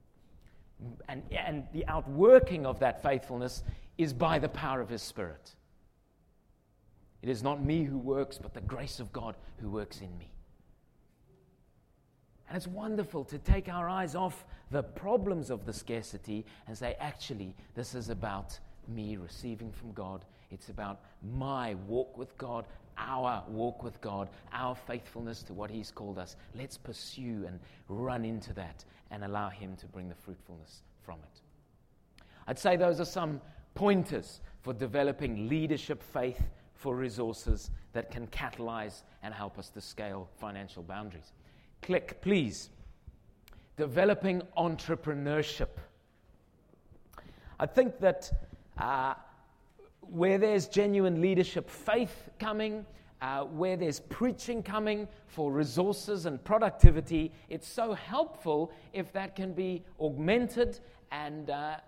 And the outworking of that faithfulness is by the power of his Spirit. It is not me who works, but the grace of God who works in me. And it's wonderful to take our eyes off the problems of the scarcity and say, actually, this is about me receiving from God. It's about my walk with God, our walk with God, our faithfulness to what he's called us. Let's pursue and run into that and allow him to bring the fruitfulness from it. I'd say those are some pointers for developing leadership faith for resources that can catalyze and help us to scale financial boundaries. Click, please. Developing entrepreneurship. I think that where there's genuine leadership faith coming, where there's preaching coming for resources and productivity, it's so helpful if that can be augmented and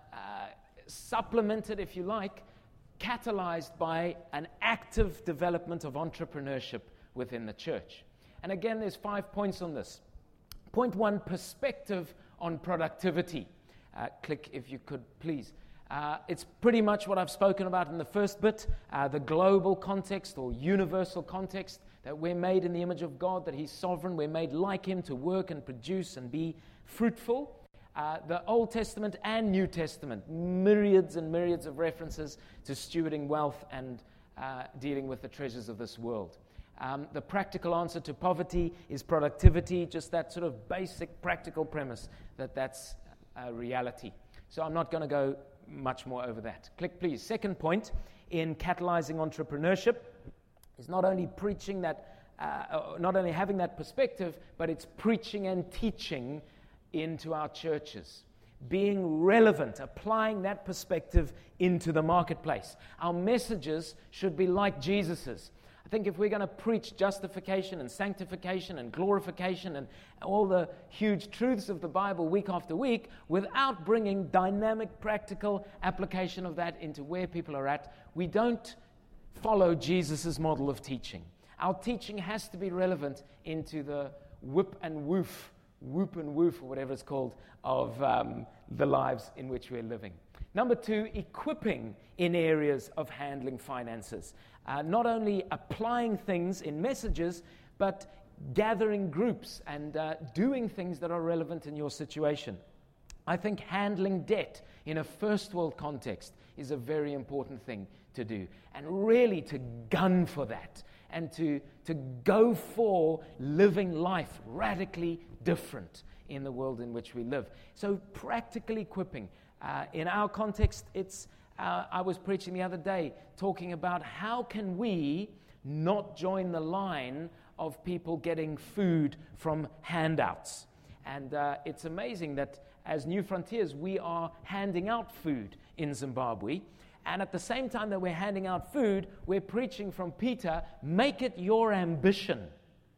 supplemented, if you like, catalyzed by an active development of entrepreneurship within the church. And again, there's 5 points on this. Point 1, perspective on productivity. Click if you could, please. It's pretty much what I've spoken about in the first bit, the global context or universal context, that we're made in the image of God, that He's sovereign, we're made like Him to work and produce and be fruitful. The Old Testament and New Testament, myriads and myriads of references to stewarding wealth and dealing with the treasures of this world. The practical answer to poverty is productivity, just that sort of basic practical premise that that's a reality. So I'm not going to go much more over that. Click, please. Second point in catalyzing entrepreneurship is not only preaching that, not only having that perspective, but it's preaching and teaching into our churches. Being relevant, applying that perspective into the marketplace. Our messages should be like Jesus's. I think if we're going to preach justification and sanctification and glorification and all the huge truths of the Bible week after week, without bringing dynamic, practical application of that into where people are at, we don't follow Jesus' model of teaching. Our teaching has to be relevant into the whoop and woof, or whatever it's called, of the lives in which we're living. Number 2, equipping in areas of handling finances. Not only applying things in messages, but gathering groups and doing things that are relevant in your situation. I think handling debt in a first world context is a very important thing to do. And really to gun for that and to go for living life radically different in the world in which we live. So practical equipping. In our context, it's I was preaching the other day talking about how can we not join the line of people getting food from handouts. And it's amazing that as New Frontiers, we are handing out food in Zimbabwe. And at the same time that we're handing out food, we're preaching from Peter, make it your ambition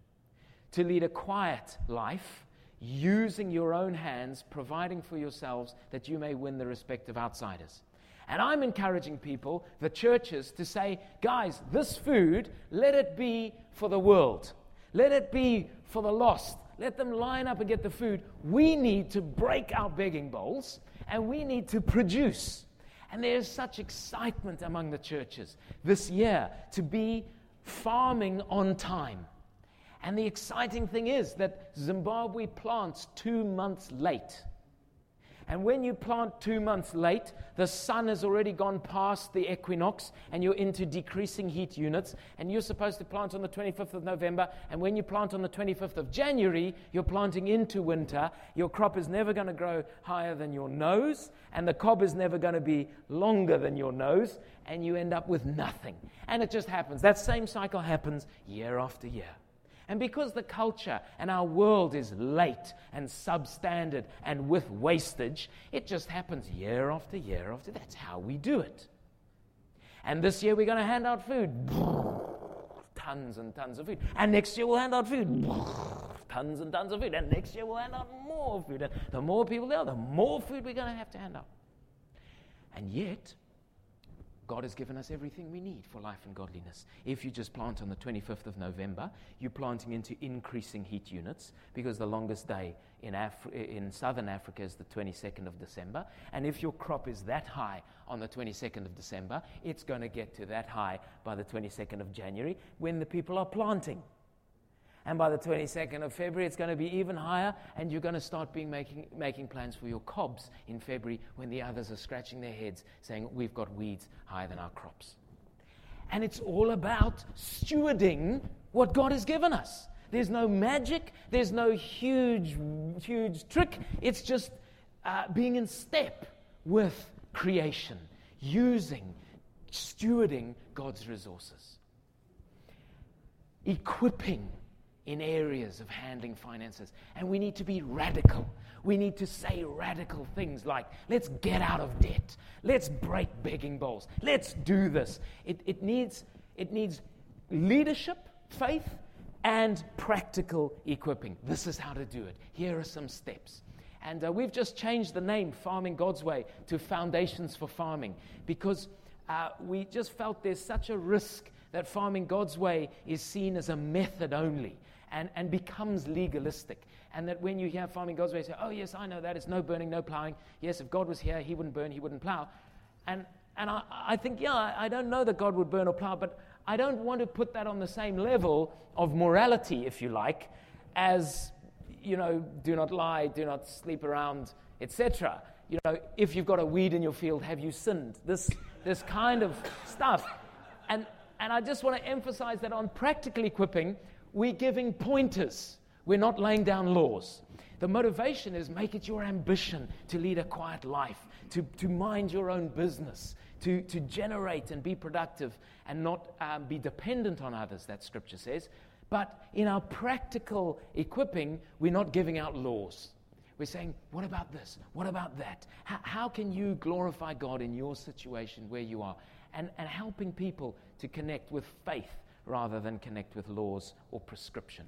to lead a quiet life, using your own hands, providing for yourselves that you may win the respect of outsiders. And I'm encouraging people, the churches, to say, guys, this food, let it be for the world. Let it be for the lost. Let them line up and get the food. We need to break our begging bowls, and we need to produce. And there's such excitement among the churches this year to be farming on time. And the exciting thing is that Zimbabwe plants 2 months late. And when you plant 2 months late, the sun has already gone past the equinox and you're into decreasing heat units, and you're supposed to plant on the 25th of November, and when you plant on the 25th of January, you're planting into winter. Your crop is never going to grow higher than your nose, and the cob is never going to be longer than your nose, and you end up with nothing. And it just happens. That same cycle happens year after year. And because the culture and our world is late and substandard and with wastage, it just happens year after year after. That's how we do it. And this year we're going to hand out food. Tons and tons of food. And next year we'll hand out food. Tons and tons of food. And next year we'll hand out more food. And the more people there are, the more food we're going to have to hand out. And yet, God has given us everything we need for life and godliness. If you just plant on the 25th of November, you're planting into increasing heat units, because the longest day in southern Africa is the 22nd of December. And if your crop is that high on the 22nd of December, it's going to get to that high by the 22nd of January when the people are planting. And by the 22nd of February, it's going to be even higher, and you're going to start making plans for your cobs in February when the others are scratching their heads saying, we've got weeds higher than our crops. And it's all about stewarding what God has given us. There's no magic. There's no huge trick. It's just being in step with creation. stewarding God's resources. Equipping in areas of handling finances. And we need to be radical. We need to say radical things like, let's get out of debt. Let's break begging bowls. Let's do this. It needs leadership, faith, and practical equipping. This is how to do it. Here are some steps. And we've just changed the name, Farming God's Way, to Foundations for Farming, because we just felt there's such a risk that Farming God's Way is seen as a method only and becomes legalistic. And that when you hear Farming God's Way, you say, oh yes, I know that, it's no burning, no plowing. Yes, if God was here, he wouldn't burn, he wouldn't plow. And I think, I don't know that God would burn or plow, but I don't want to put that on the same level of morality, if you like, as, do not lie, do not sleep around, etc. If you've got a weed in your field, have you sinned? This kind of stuff. And I just want to emphasize that on practical equipping, we're giving pointers. We're not laying down laws. The motivation is make it your ambition to lead a quiet life, to mind your own business, to generate and be productive and not be dependent on others, that Scripture says. But in our practical equipping, we're not giving out laws. We're saying, what about this? What about that? How can you glorify God in your situation where you are? And helping people to connect with faith rather than connect with laws or prescription.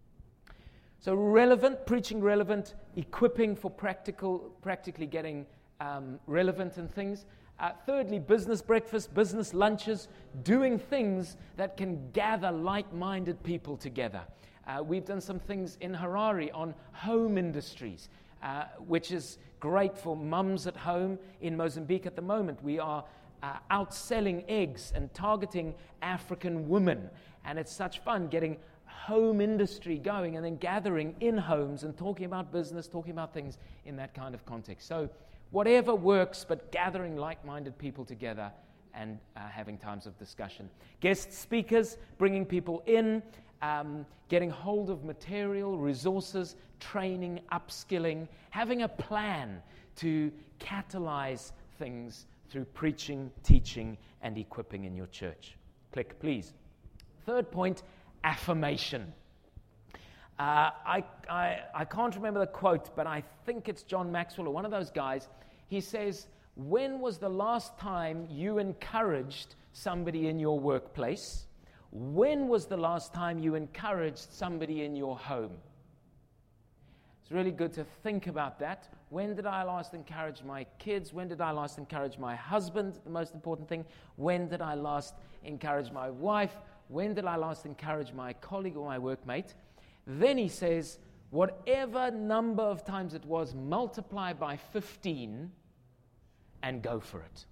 So relevant, preaching relevant, equipping for practically getting relevant in things. Thirdly, business breakfast, business lunches, doing things that can gather like-minded people together. We've done some things in Harare on home industries, which is great for mums at home. In Mozambique at the moment, we are outselling eggs and targeting African women. And it's such fun getting home industry going and then gathering in homes and talking about business, talking about things in that kind of context. So whatever works, but gathering like-minded people together and having times of discussion. Guest speakers, bringing people in, getting hold of material, resources, training, upskilling, having a plan to catalyze things through preaching, teaching, and equipping in your church. Click, please. Third point, affirmation. I can't remember the quote, but I think it's John Maxwell or one of those guys. He says, when was the last time you encouraged somebody in your workplace? When was the last time you encouraged somebody in your home? It's really good to think about that. When did I last encourage my kids? When did I last encourage my husband? The most important thing. When did I last encourage my wife? When did I last encourage my colleague or my workmate? Then he says, whatever number of times it was, multiply by 15 and go for it.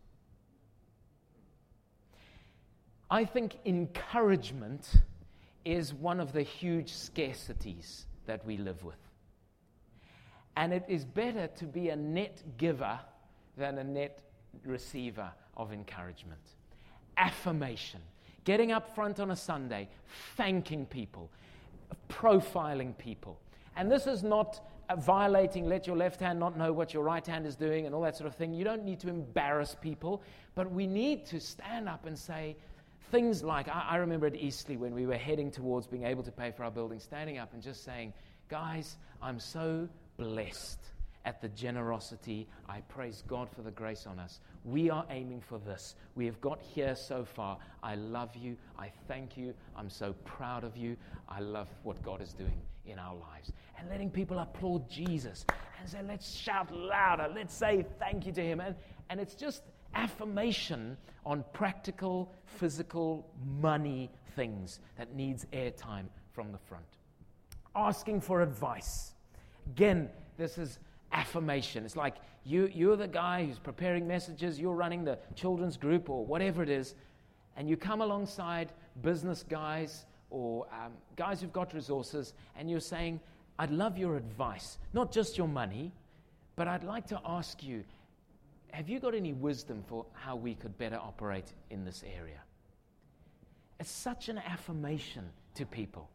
I think encouragement is one of the huge scarcities that we live with. And it is better to be a net giver than a net receiver of encouragement. Affirmation. Getting up front on a Sunday, thanking people, profiling people. And this is not violating, let your left hand not know what your right hand is doing and all that sort of thing. You don't need to embarrass people, but we need to stand up and say things like, I remember at Eastleigh when we were heading towards being able to pay for our building, standing up and just saying, guys, I'm so blessed at the generosity. I praise God for the grace on us. We are aiming for this. We have got here so far. I love you. I thank you. I'm so proud of you. I love what God is doing in our lives. And letting people applaud Jesus and say, let's shout louder. Let's say thank you to him. And it's just affirmation on practical, physical, money things that needs airtime from the front. Asking for advice. Again, this is affirmation. It's like you're the guy who's preparing messages, you're running the children's group or whatever it is, and you come alongside business guys or guys who've got resources, and you're saying, I'd love your advice, not just your money, but I'd like to ask you, have you got any wisdom for how we could better operate in this area? It's such an affirmation to people.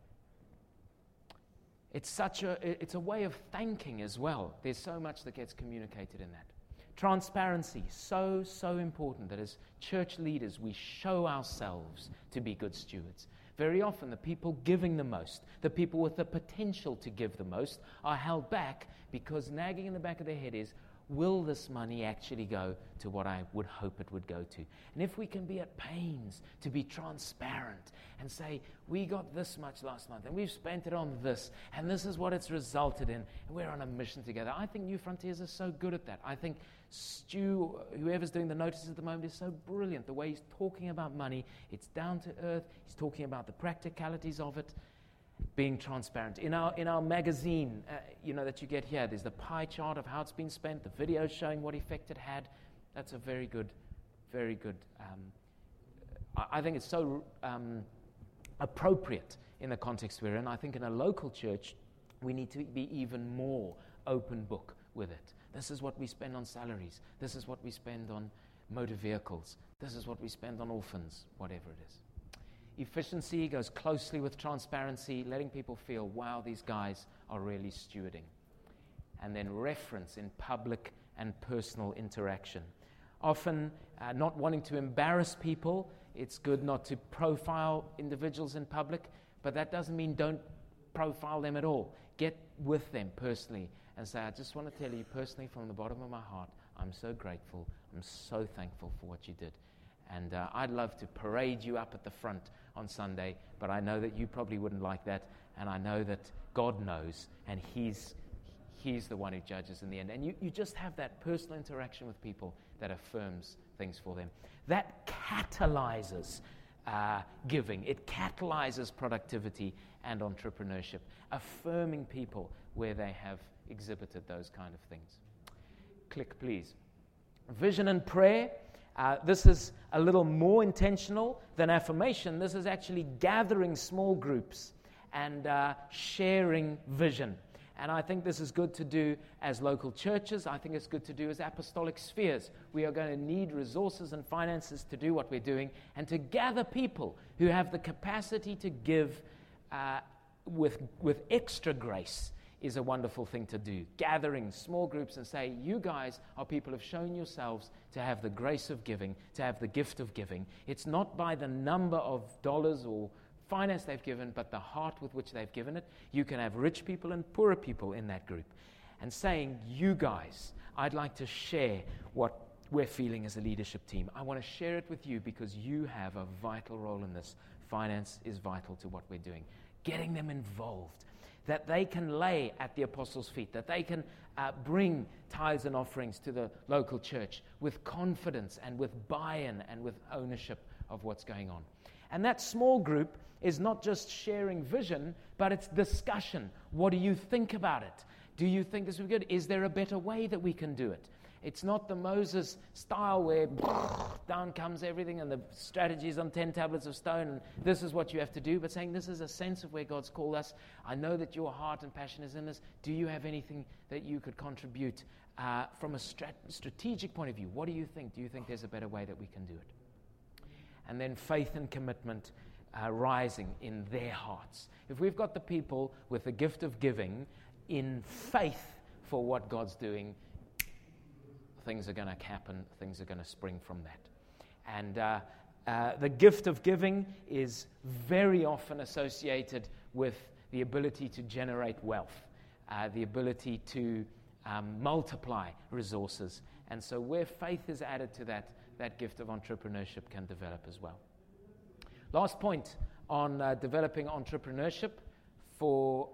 It's a way of thanking as well. There's so much that gets communicated in that. Transparency, so important that as church leaders we show ourselves to be good stewards. Very often the people giving the most, the people with the potential to give the most, are held back because nagging in the back of their head is, will this money actually go to what I would hope it would go to? And if we can be at pains to be transparent and say, we got this much last month and we've spent it on this and this is what it's resulted in and we're on a mission together. I think New Frontiers is so good at that. I think Stu, whoever's doing the notices at the moment, is so brilliant. The way he's talking about money, it's down to earth. He's talking about the practicalities of it. Being transparent. In our magazine, that you get here, there's the pie chart of how it's been spent, the video showing what effect it had. That's a very good. I think it's so appropriate in the context we're in. I think in a local church, we need to be even more open book with it. This is what we spend on salaries. This is what we spend on motor vehicles. This is what we spend on orphans, whatever it is. Efficiency goes closely with transparency, letting people feel, wow, these guys are really stewarding. And then reference in public and personal interaction. Often, not wanting to embarrass people, it's good not to profile individuals in public, but that doesn't mean don't profile them at all. Get with them personally and say, I just want to tell you personally from the bottom of my heart, I'm so grateful, I'm so thankful for what you did. And I'd love to parade you up at the front on Sunday, but I know that you probably wouldn't like that, and I know that God knows, and He's the one who judges in the end. And you just have that personal interaction with people that affirms things for them. That catalyzes giving. It catalyzes productivity and entrepreneurship, affirming people where they have exhibited those kind of things. Click, please. Vision and prayer. This is a little more intentional than affirmation. This is actually gathering small groups and sharing vision. And I think this is good to do as local churches. I think it's good to do as apostolic spheres. We are going to need resources and finances to do what we're doing and to gather people who have the capacity to give with extra grace is a wonderful thing to do. Gathering small groups and say, you guys are people who have shown yourselves to have the grace of giving, to have the gift of giving. It's not by the number of dollars or finance they've given, but the heart with which they've given it. You can have rich people and poorer people in that group. And saying, you guys, I'd like to share what we're feeling as a leadership team. I want to share it with you because you have a vital role in this. Finance is vital to what we're doing. Getting them involved, that they can lay at the apostles' feet, that they can bring tithes and offerings to the local church with confidence and with buy-in and with ownership of what's going on. And that small group is not just sharing vision, but it's discussion. What do you think about it? Do you think this would be good? Is there a better way that we can do it? It's not the Moses style where down comes everything and the strategies on 10 tablets of stone and this is what you have to do, but saying this is a sense of where God's called us. I know that your heart and passion is in this. Do you have anything that you could contribute from a strategic point of view? What do you think? Do you think there's a better way that we can do it? And then faith and commitment rising in their hearts. If we've got the people with the gift of giving in faith for what God's doing, things are going to happen, things are going to spring from that. And the gift of giving is very often associated with the ability to generate wealth, the ability to multiply resources. And so where faith is added to that, that gift of entrepreneurship can develop as well. Last point on developing entrepreneurship for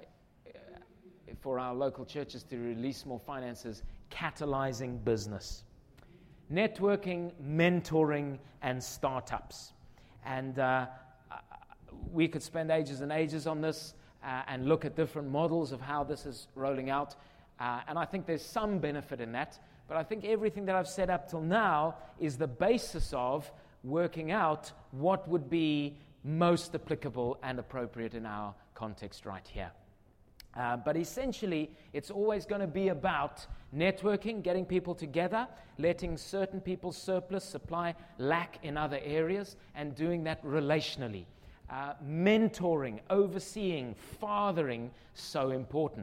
our local churches to release more finances, catalyzing business. Networking, mentoring, and startups. And we could spend ages and ages on this and look at different models of how this is rolling out. And I think there's some benefit in that. But I think everything that I've said up till now is the basis of working out what would be most applicable and appropriate in our context right here. But essentially, it's always going to be about networking, getting people together, letting certain people's surplus supply lack in other areas, and doing that relationally. Mentoring, overseeing, fathering, so important.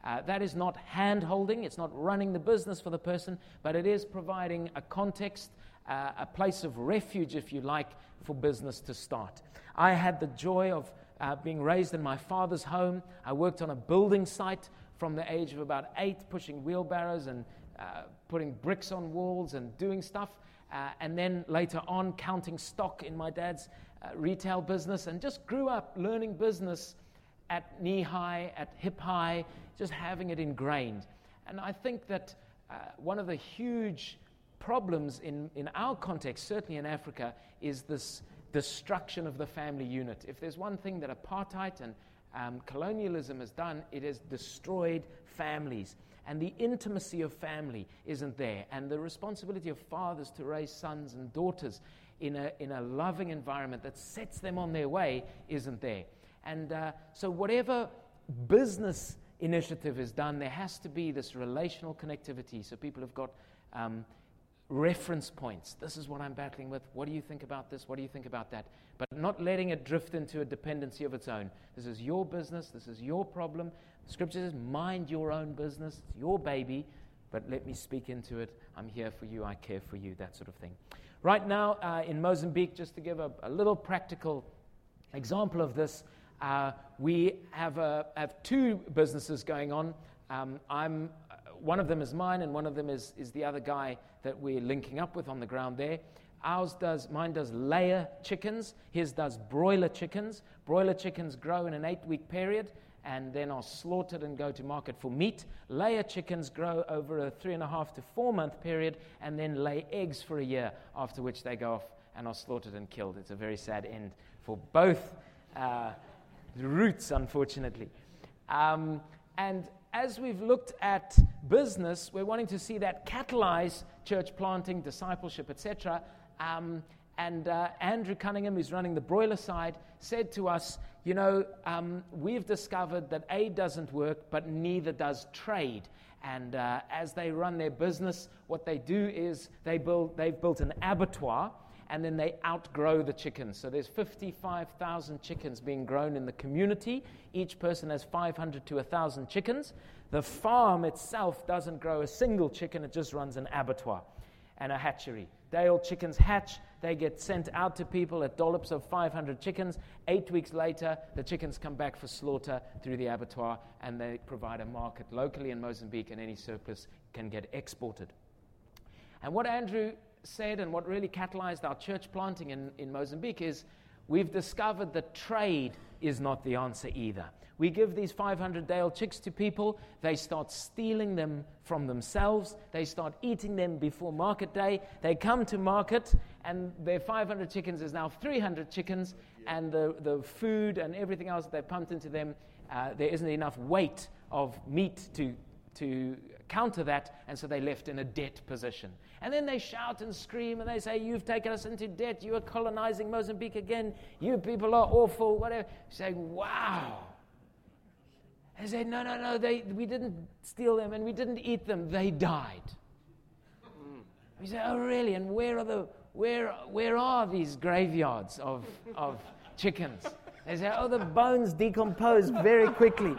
That is not hand-holding, it's not running the business for the person, but it is providing a context, a place of refuge, if you like, for business to start. I had the joy of being raised in my father's home. I worked on a building site from the age of about 8, pushing wheelbarrows and putting bricks on walls and doing stuff. And then later on, counting stock in my dad's retail business, and just grew up learning business at knee high, at hip high, just having it ingrained. And I think that one of the huge problems in our context, certainly in Africa, is this destruction of the family unit. If there's one thing that apartheid and colonialism has done, it has destroyed families. And the intimacy of family isn't there. And the responsibility of fathers to raise sons and daughters in a loving environment that sets them on their way isn't there. And so whatever business initiative is done, there has to be this relational connectivity. So people have got reference points. This is what I'm battling with. What do you think about this? What do you think about that? But not letting it drift into a dependency of its own. This is your business. This is your problem. The scripture says, mind your own business. It's your baby, but let me speak into it. I'm here for you. I care for you, that sort of thing. Right now in Mozambique, just to give a little practical example of this, we have 2 businesses going on. One of them is mine, and one of them is the other guy that we're linking up with on the ground there. Mine does layer chickens. His does broiler chickens. Broiler chickens grow in an 8-week period and then are slaughtered and go to market for meat. Layer chickens grow over a 3.5 to 4 month period and then lay eggs for a year, after which they go off and are slaughtered and killed. It's a very sad end for both routes, unfortunately. And as we've looked at business, we're wanting to see that catalyze church planting, discipleship, etc. Andrew Cunningham, who's running the broiler side, said to us, we've discovered that A doesn't work, but neither does trade. And as they run their business, what they do is they've built an abattoir, and then they outgrow the chickens. So there's 55,000 chickens being grown in the community. Each person has 500 to 1,000 chickens. The farm itself doesn't grow a single chicken. It just runs an abattoir and a hatchery. Day-old chickens hatch. They get sent out to people at dollops of 500 chickens. 8 weeks later, the chickens come back for slaughter through the abattoir, and they provide a market locally in Mozambique, and any surplus can get exported. And what Andrew said, and what really catalyzed our church planting in Mozambique, is we've discovered that trade is not the answer either. We give these 500 day-old chicks to people. They start stealing them from themselves. They start eating them before market day. They come to market, and their 500 chickens is now 300 chickens, and the food and everything else that they pumped into them, there isn't enough weight of meat to counter that, and so they're left in a debt position. And then they shout and scream, and they say, you've taken us into debt. You are colonizing Mozambique again. You people are awful, whatever. You say, wow. They say, no, we didn't steal them, and we didn't eat them. They died. We say, oh, really? And where are these graveyards of chickens? They say, oh, the bones decompose very quickly.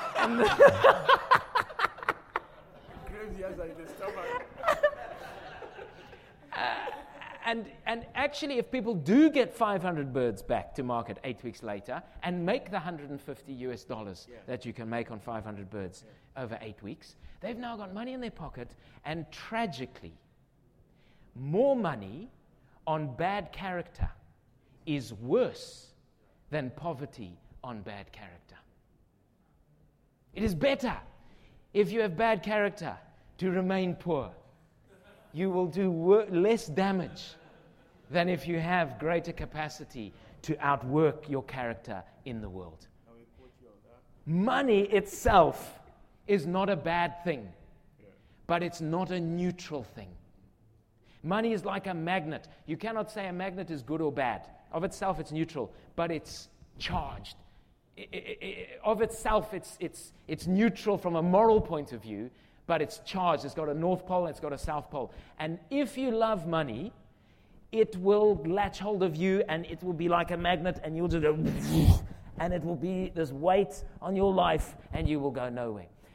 And actually, if people do get 500 birds back to market 8 weeks later and make the $150 that you can make on 500 birds over 8 weeks, they've now got money in their pocket, and tragically, more money on bad character is worse than poverty on bad character. It is better if you have bad character to remain poor. You will do less damage than if you have greater capacity to outwork your character in the world. Money itself is not a bad thing, but it's not a neutral thing. Money is like a magnet. You cannot say a magnet is good or bad. Of itself, it's neutral, but it's charged. Of itself, it's neutral from a moral point of view, but it's charged. It's got a north pole and it's got a south pole. And if you love money, it will latch hold of you, and it will be like a magnet, and you'll just go, and it will be this weight on your life, and you will go nowhere.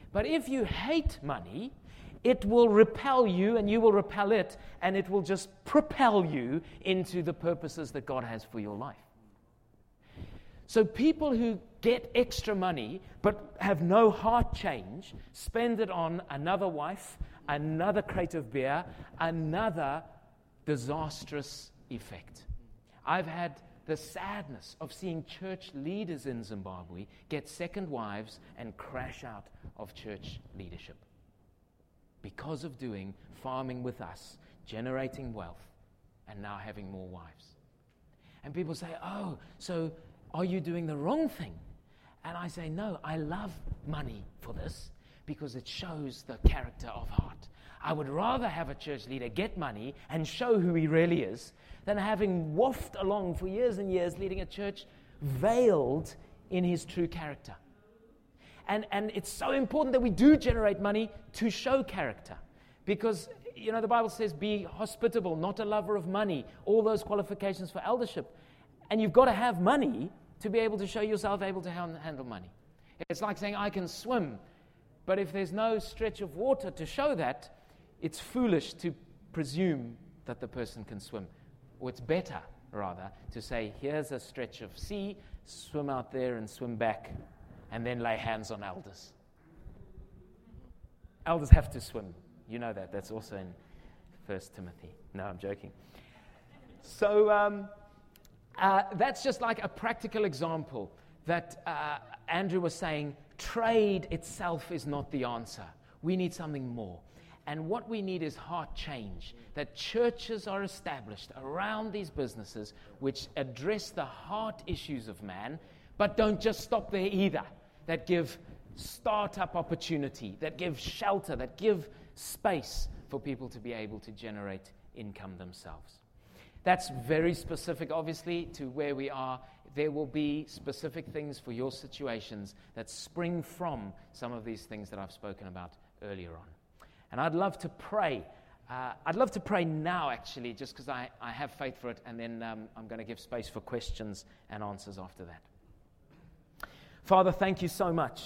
But if you hate money, it will repel you and you will repel it, and it will just propel you into the purposes that God has for your life. So people who get extra money but have no heart change spend it on another wife, another crate of beer, another disastrous effect. I've had the sadness of seeing church leaders in Zimbabwe get second wives and crash out of church leadership because of doing farming with us, generating wealth, and now having more wives. And people say, oh, so are you doing the wrong thing? And I say, no, I love money for this because it shows the character of heart. I would rather have a church leader get money and show who he really is than having waffed along for years and years leading a church veiled in his true character. And it's so important that we do generate money to show character. Because, the Bible says, be hospitable, not a lover of money. All those qualifications for eldership. And you've got to have money to be able to show yourself able to handle money. It's like saying, I can swim. But if there's no stretch of water to show that, it's foolish to presume that the person can swim. Or it's better, rather, to say, here's a stretch of sea, swim out there and swim back, and then lay hands on elders. Elders have to swim. You know that. That's also in 1 Timothy. No, I'm joking. So that's just like a practical example that Andrew was saying, trade itself is not the answer. We need something more. And what we need is heart change, that churches are established around these businesses which address the heart issues of man, but don't just stop there either, that give startup opportunity, that give shelter, that give space for people to be able to generate income themselves. That's very specific, obviously, to where we are. There will be specific things for your situations that spring from some of these things that I've spoken about earlier on. And I'd love to pray. I'd love to pray now, actually, just because I have faith for it, and then I'm going to give space for questions and answers after that. Father, thank you so much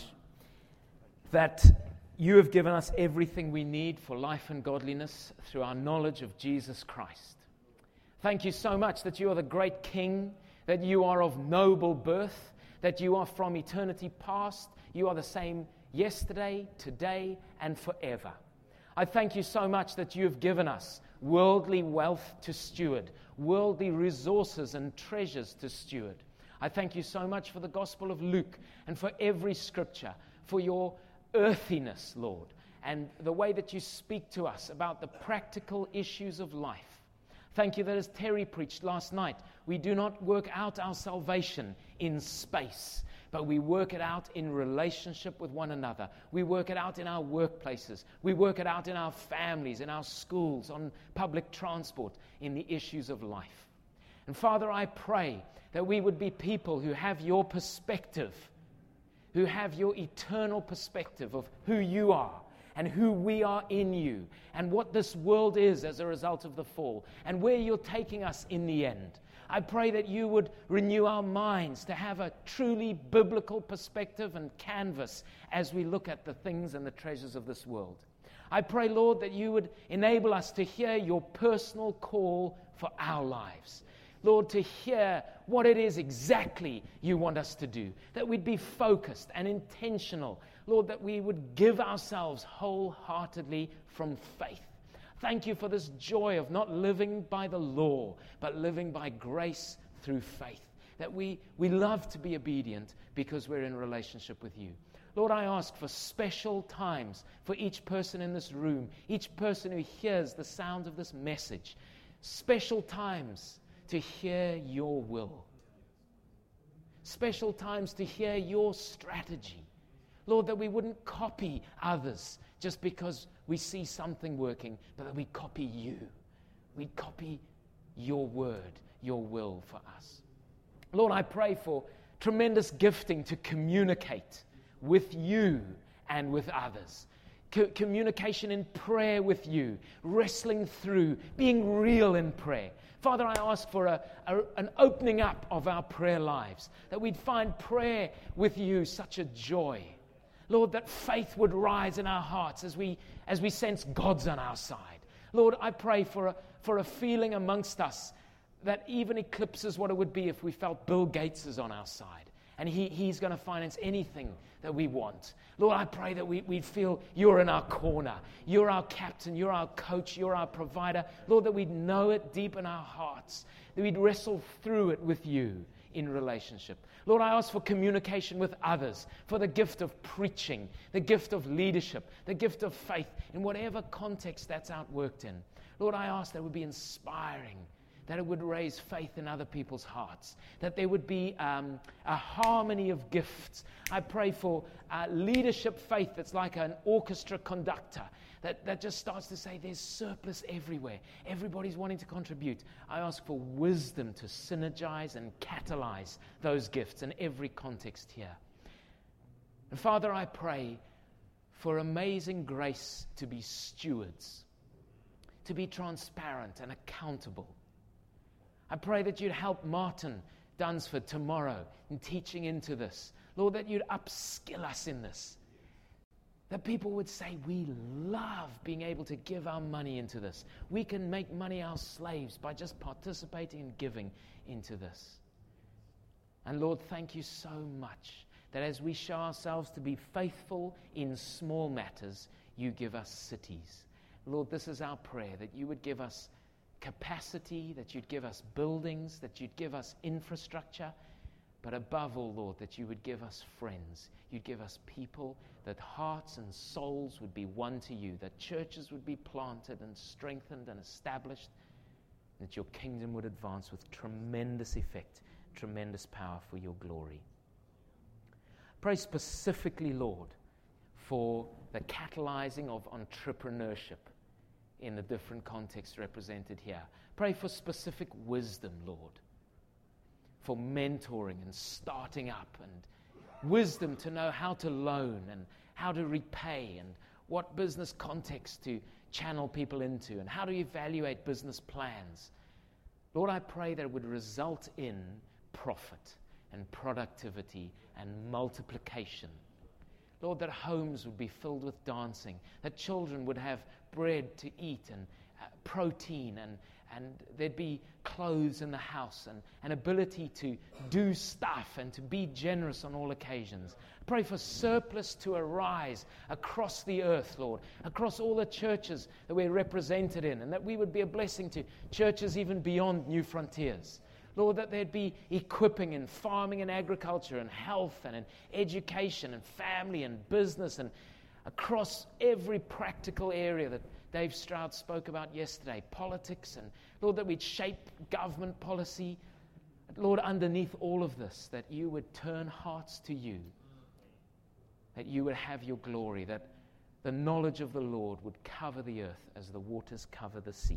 that you have given us everything we need for life and godliness through our knowledge of Jesus Christ. Thank you so much that you are the great King, that you are of noble birth, that you are from eternity past. You are the same yesterday, today, and forever. I thank you so much that you have given us worldly wealth to steward, worldly resources and treasures to steward. I thank you so much for the Gospel of Luke and for every scripture, for your earthiness, Lord, and the way that you speak to us about the practical issues of life. Thank you that as Terry preached last night, we do not work out our salvation in space, but we work it out in relationship with one another. We work it out in our workplaces. We work it out in our families, in our schools, on public transport, in the issues of life. And Father, I pray that we would be people who have your perspective, who have your eternal perspective of who you are and who we are in you and what this world is as a result of the fall and where you're taking us in the end. I pray that you would renew our minds to have a truly biblical perspective and canvas as we look at the things and the treasures of this world. I pray, Lord, that you would enable us to hear your personal call for our lives. Lord, to hear what it is exactly you want us to do, that we'd be focused and intentional. Lord, that we would give ourselves wholeheartedly from faith. Thank you for this joy of not living by the law, but living by grace through faith. That we love to be obedient because we're in relationship with you. Lord, I ask for special times for each person in this room, each person who hears the sound of this message. Special times to hear your will. Special times to hear your strategy. Lord, that we wouldn't copy others just because we see something working, but that we copy you. We copy your word, your will for us. Lord, I pray for tremendous gifting to communicate with you and with others. Communication in prayer with you, wrestling through, being real in prayer. Father, I ask for an opening up of our prayer lives, that we'd find prayer with you such a joy. Lord, that faith would rise in our hearts as we sense God's on our side. Lord, I pray for a feeling amongst us that even eclipses what it would be if we felt Bill Gates is on our side and he's going to finance anything that we want. Lord, I pray that we'd feel you're in our corner. You're our captain. You're our coach. You're our provider. Lord, that we'd know it deep in our hearts, that we'd wrestle through it with you in relationship. Lord, I ask for communication with others, for the gift of preaching, the gift of leadership, the gift of faith, in whatever context that's outworked in. Lord, I ask that it would be inspiring, that it would raise faith in other people's hearts, that there would be a harmony of gifts. I pray for leadership faith that's like an orchestra conductor, that just starts to say there's surplus everywhere. Everybody's wanting to contribute. I ask for wisdom to synergize and catalyze those gifts in every context here. And Father, I pray for amazing grace to be stewards, to be transparent and accountable. I pray that you'd help Martin Dunsford tomorrow in teaching into this. Lord, that you'd upskill us in this. That people would say, we love being able to give our money into this. We can make money our slaves by just participating and giving into this. And Lord, thank you so much that as we show ourselves to be faithful in small matters, you give us cities. Lord, this is our prayer, that you would give us capacity, that you'd give us buildings, that you'd give us infrastructure, but above all, Lord, that you would give us friends. You'd give us people, that hearts and souls would be one to you, that churches would be planted and strengthened and established, that your kingdom would advance with tremendous effect, tremendous power for your glory. Pray specifically, Lord, for the catalyzing of entrepreneurship in the different contexts represented here. Pray for specific wisdom, Lord, for mentoring and starting up, and wisdom to know how to loan and how to repay and what business context to channel people into and how to evaluate business plans. Lord, I pray that it would result in profit and productivity and multiplication. Lord, that homes would be filled with dancing, that children would have bread to eat and protein, and there'd be clothes in the house and an ability to do stuff and to be generous on all occasions. Pray for surplus to arise across the earth, Lord, across all the churches that we're represented in, and that we would be a blessing to churches even beyond New Frontiers. Lord, that there'd be equipping in farming and agriculture and health and in education and family and business and across every practical area that Dave Stroud spoke about yesterday, politics, and Lord, that we'd shape government policy. Lord, underneath all of this, that you would turn hearts to you, that you would have your glory, that the knowledge of the Lord would cover the earth as the waters cover the sea.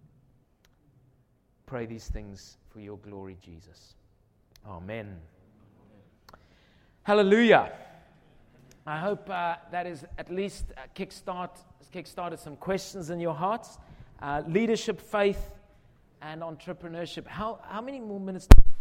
Pray these things for your glory, Jesus. Amen. Hallelujah. I hope that is at least kickstarted some questions in your hearts. Leadership, faith, and entrepreneurship. How many more minutes?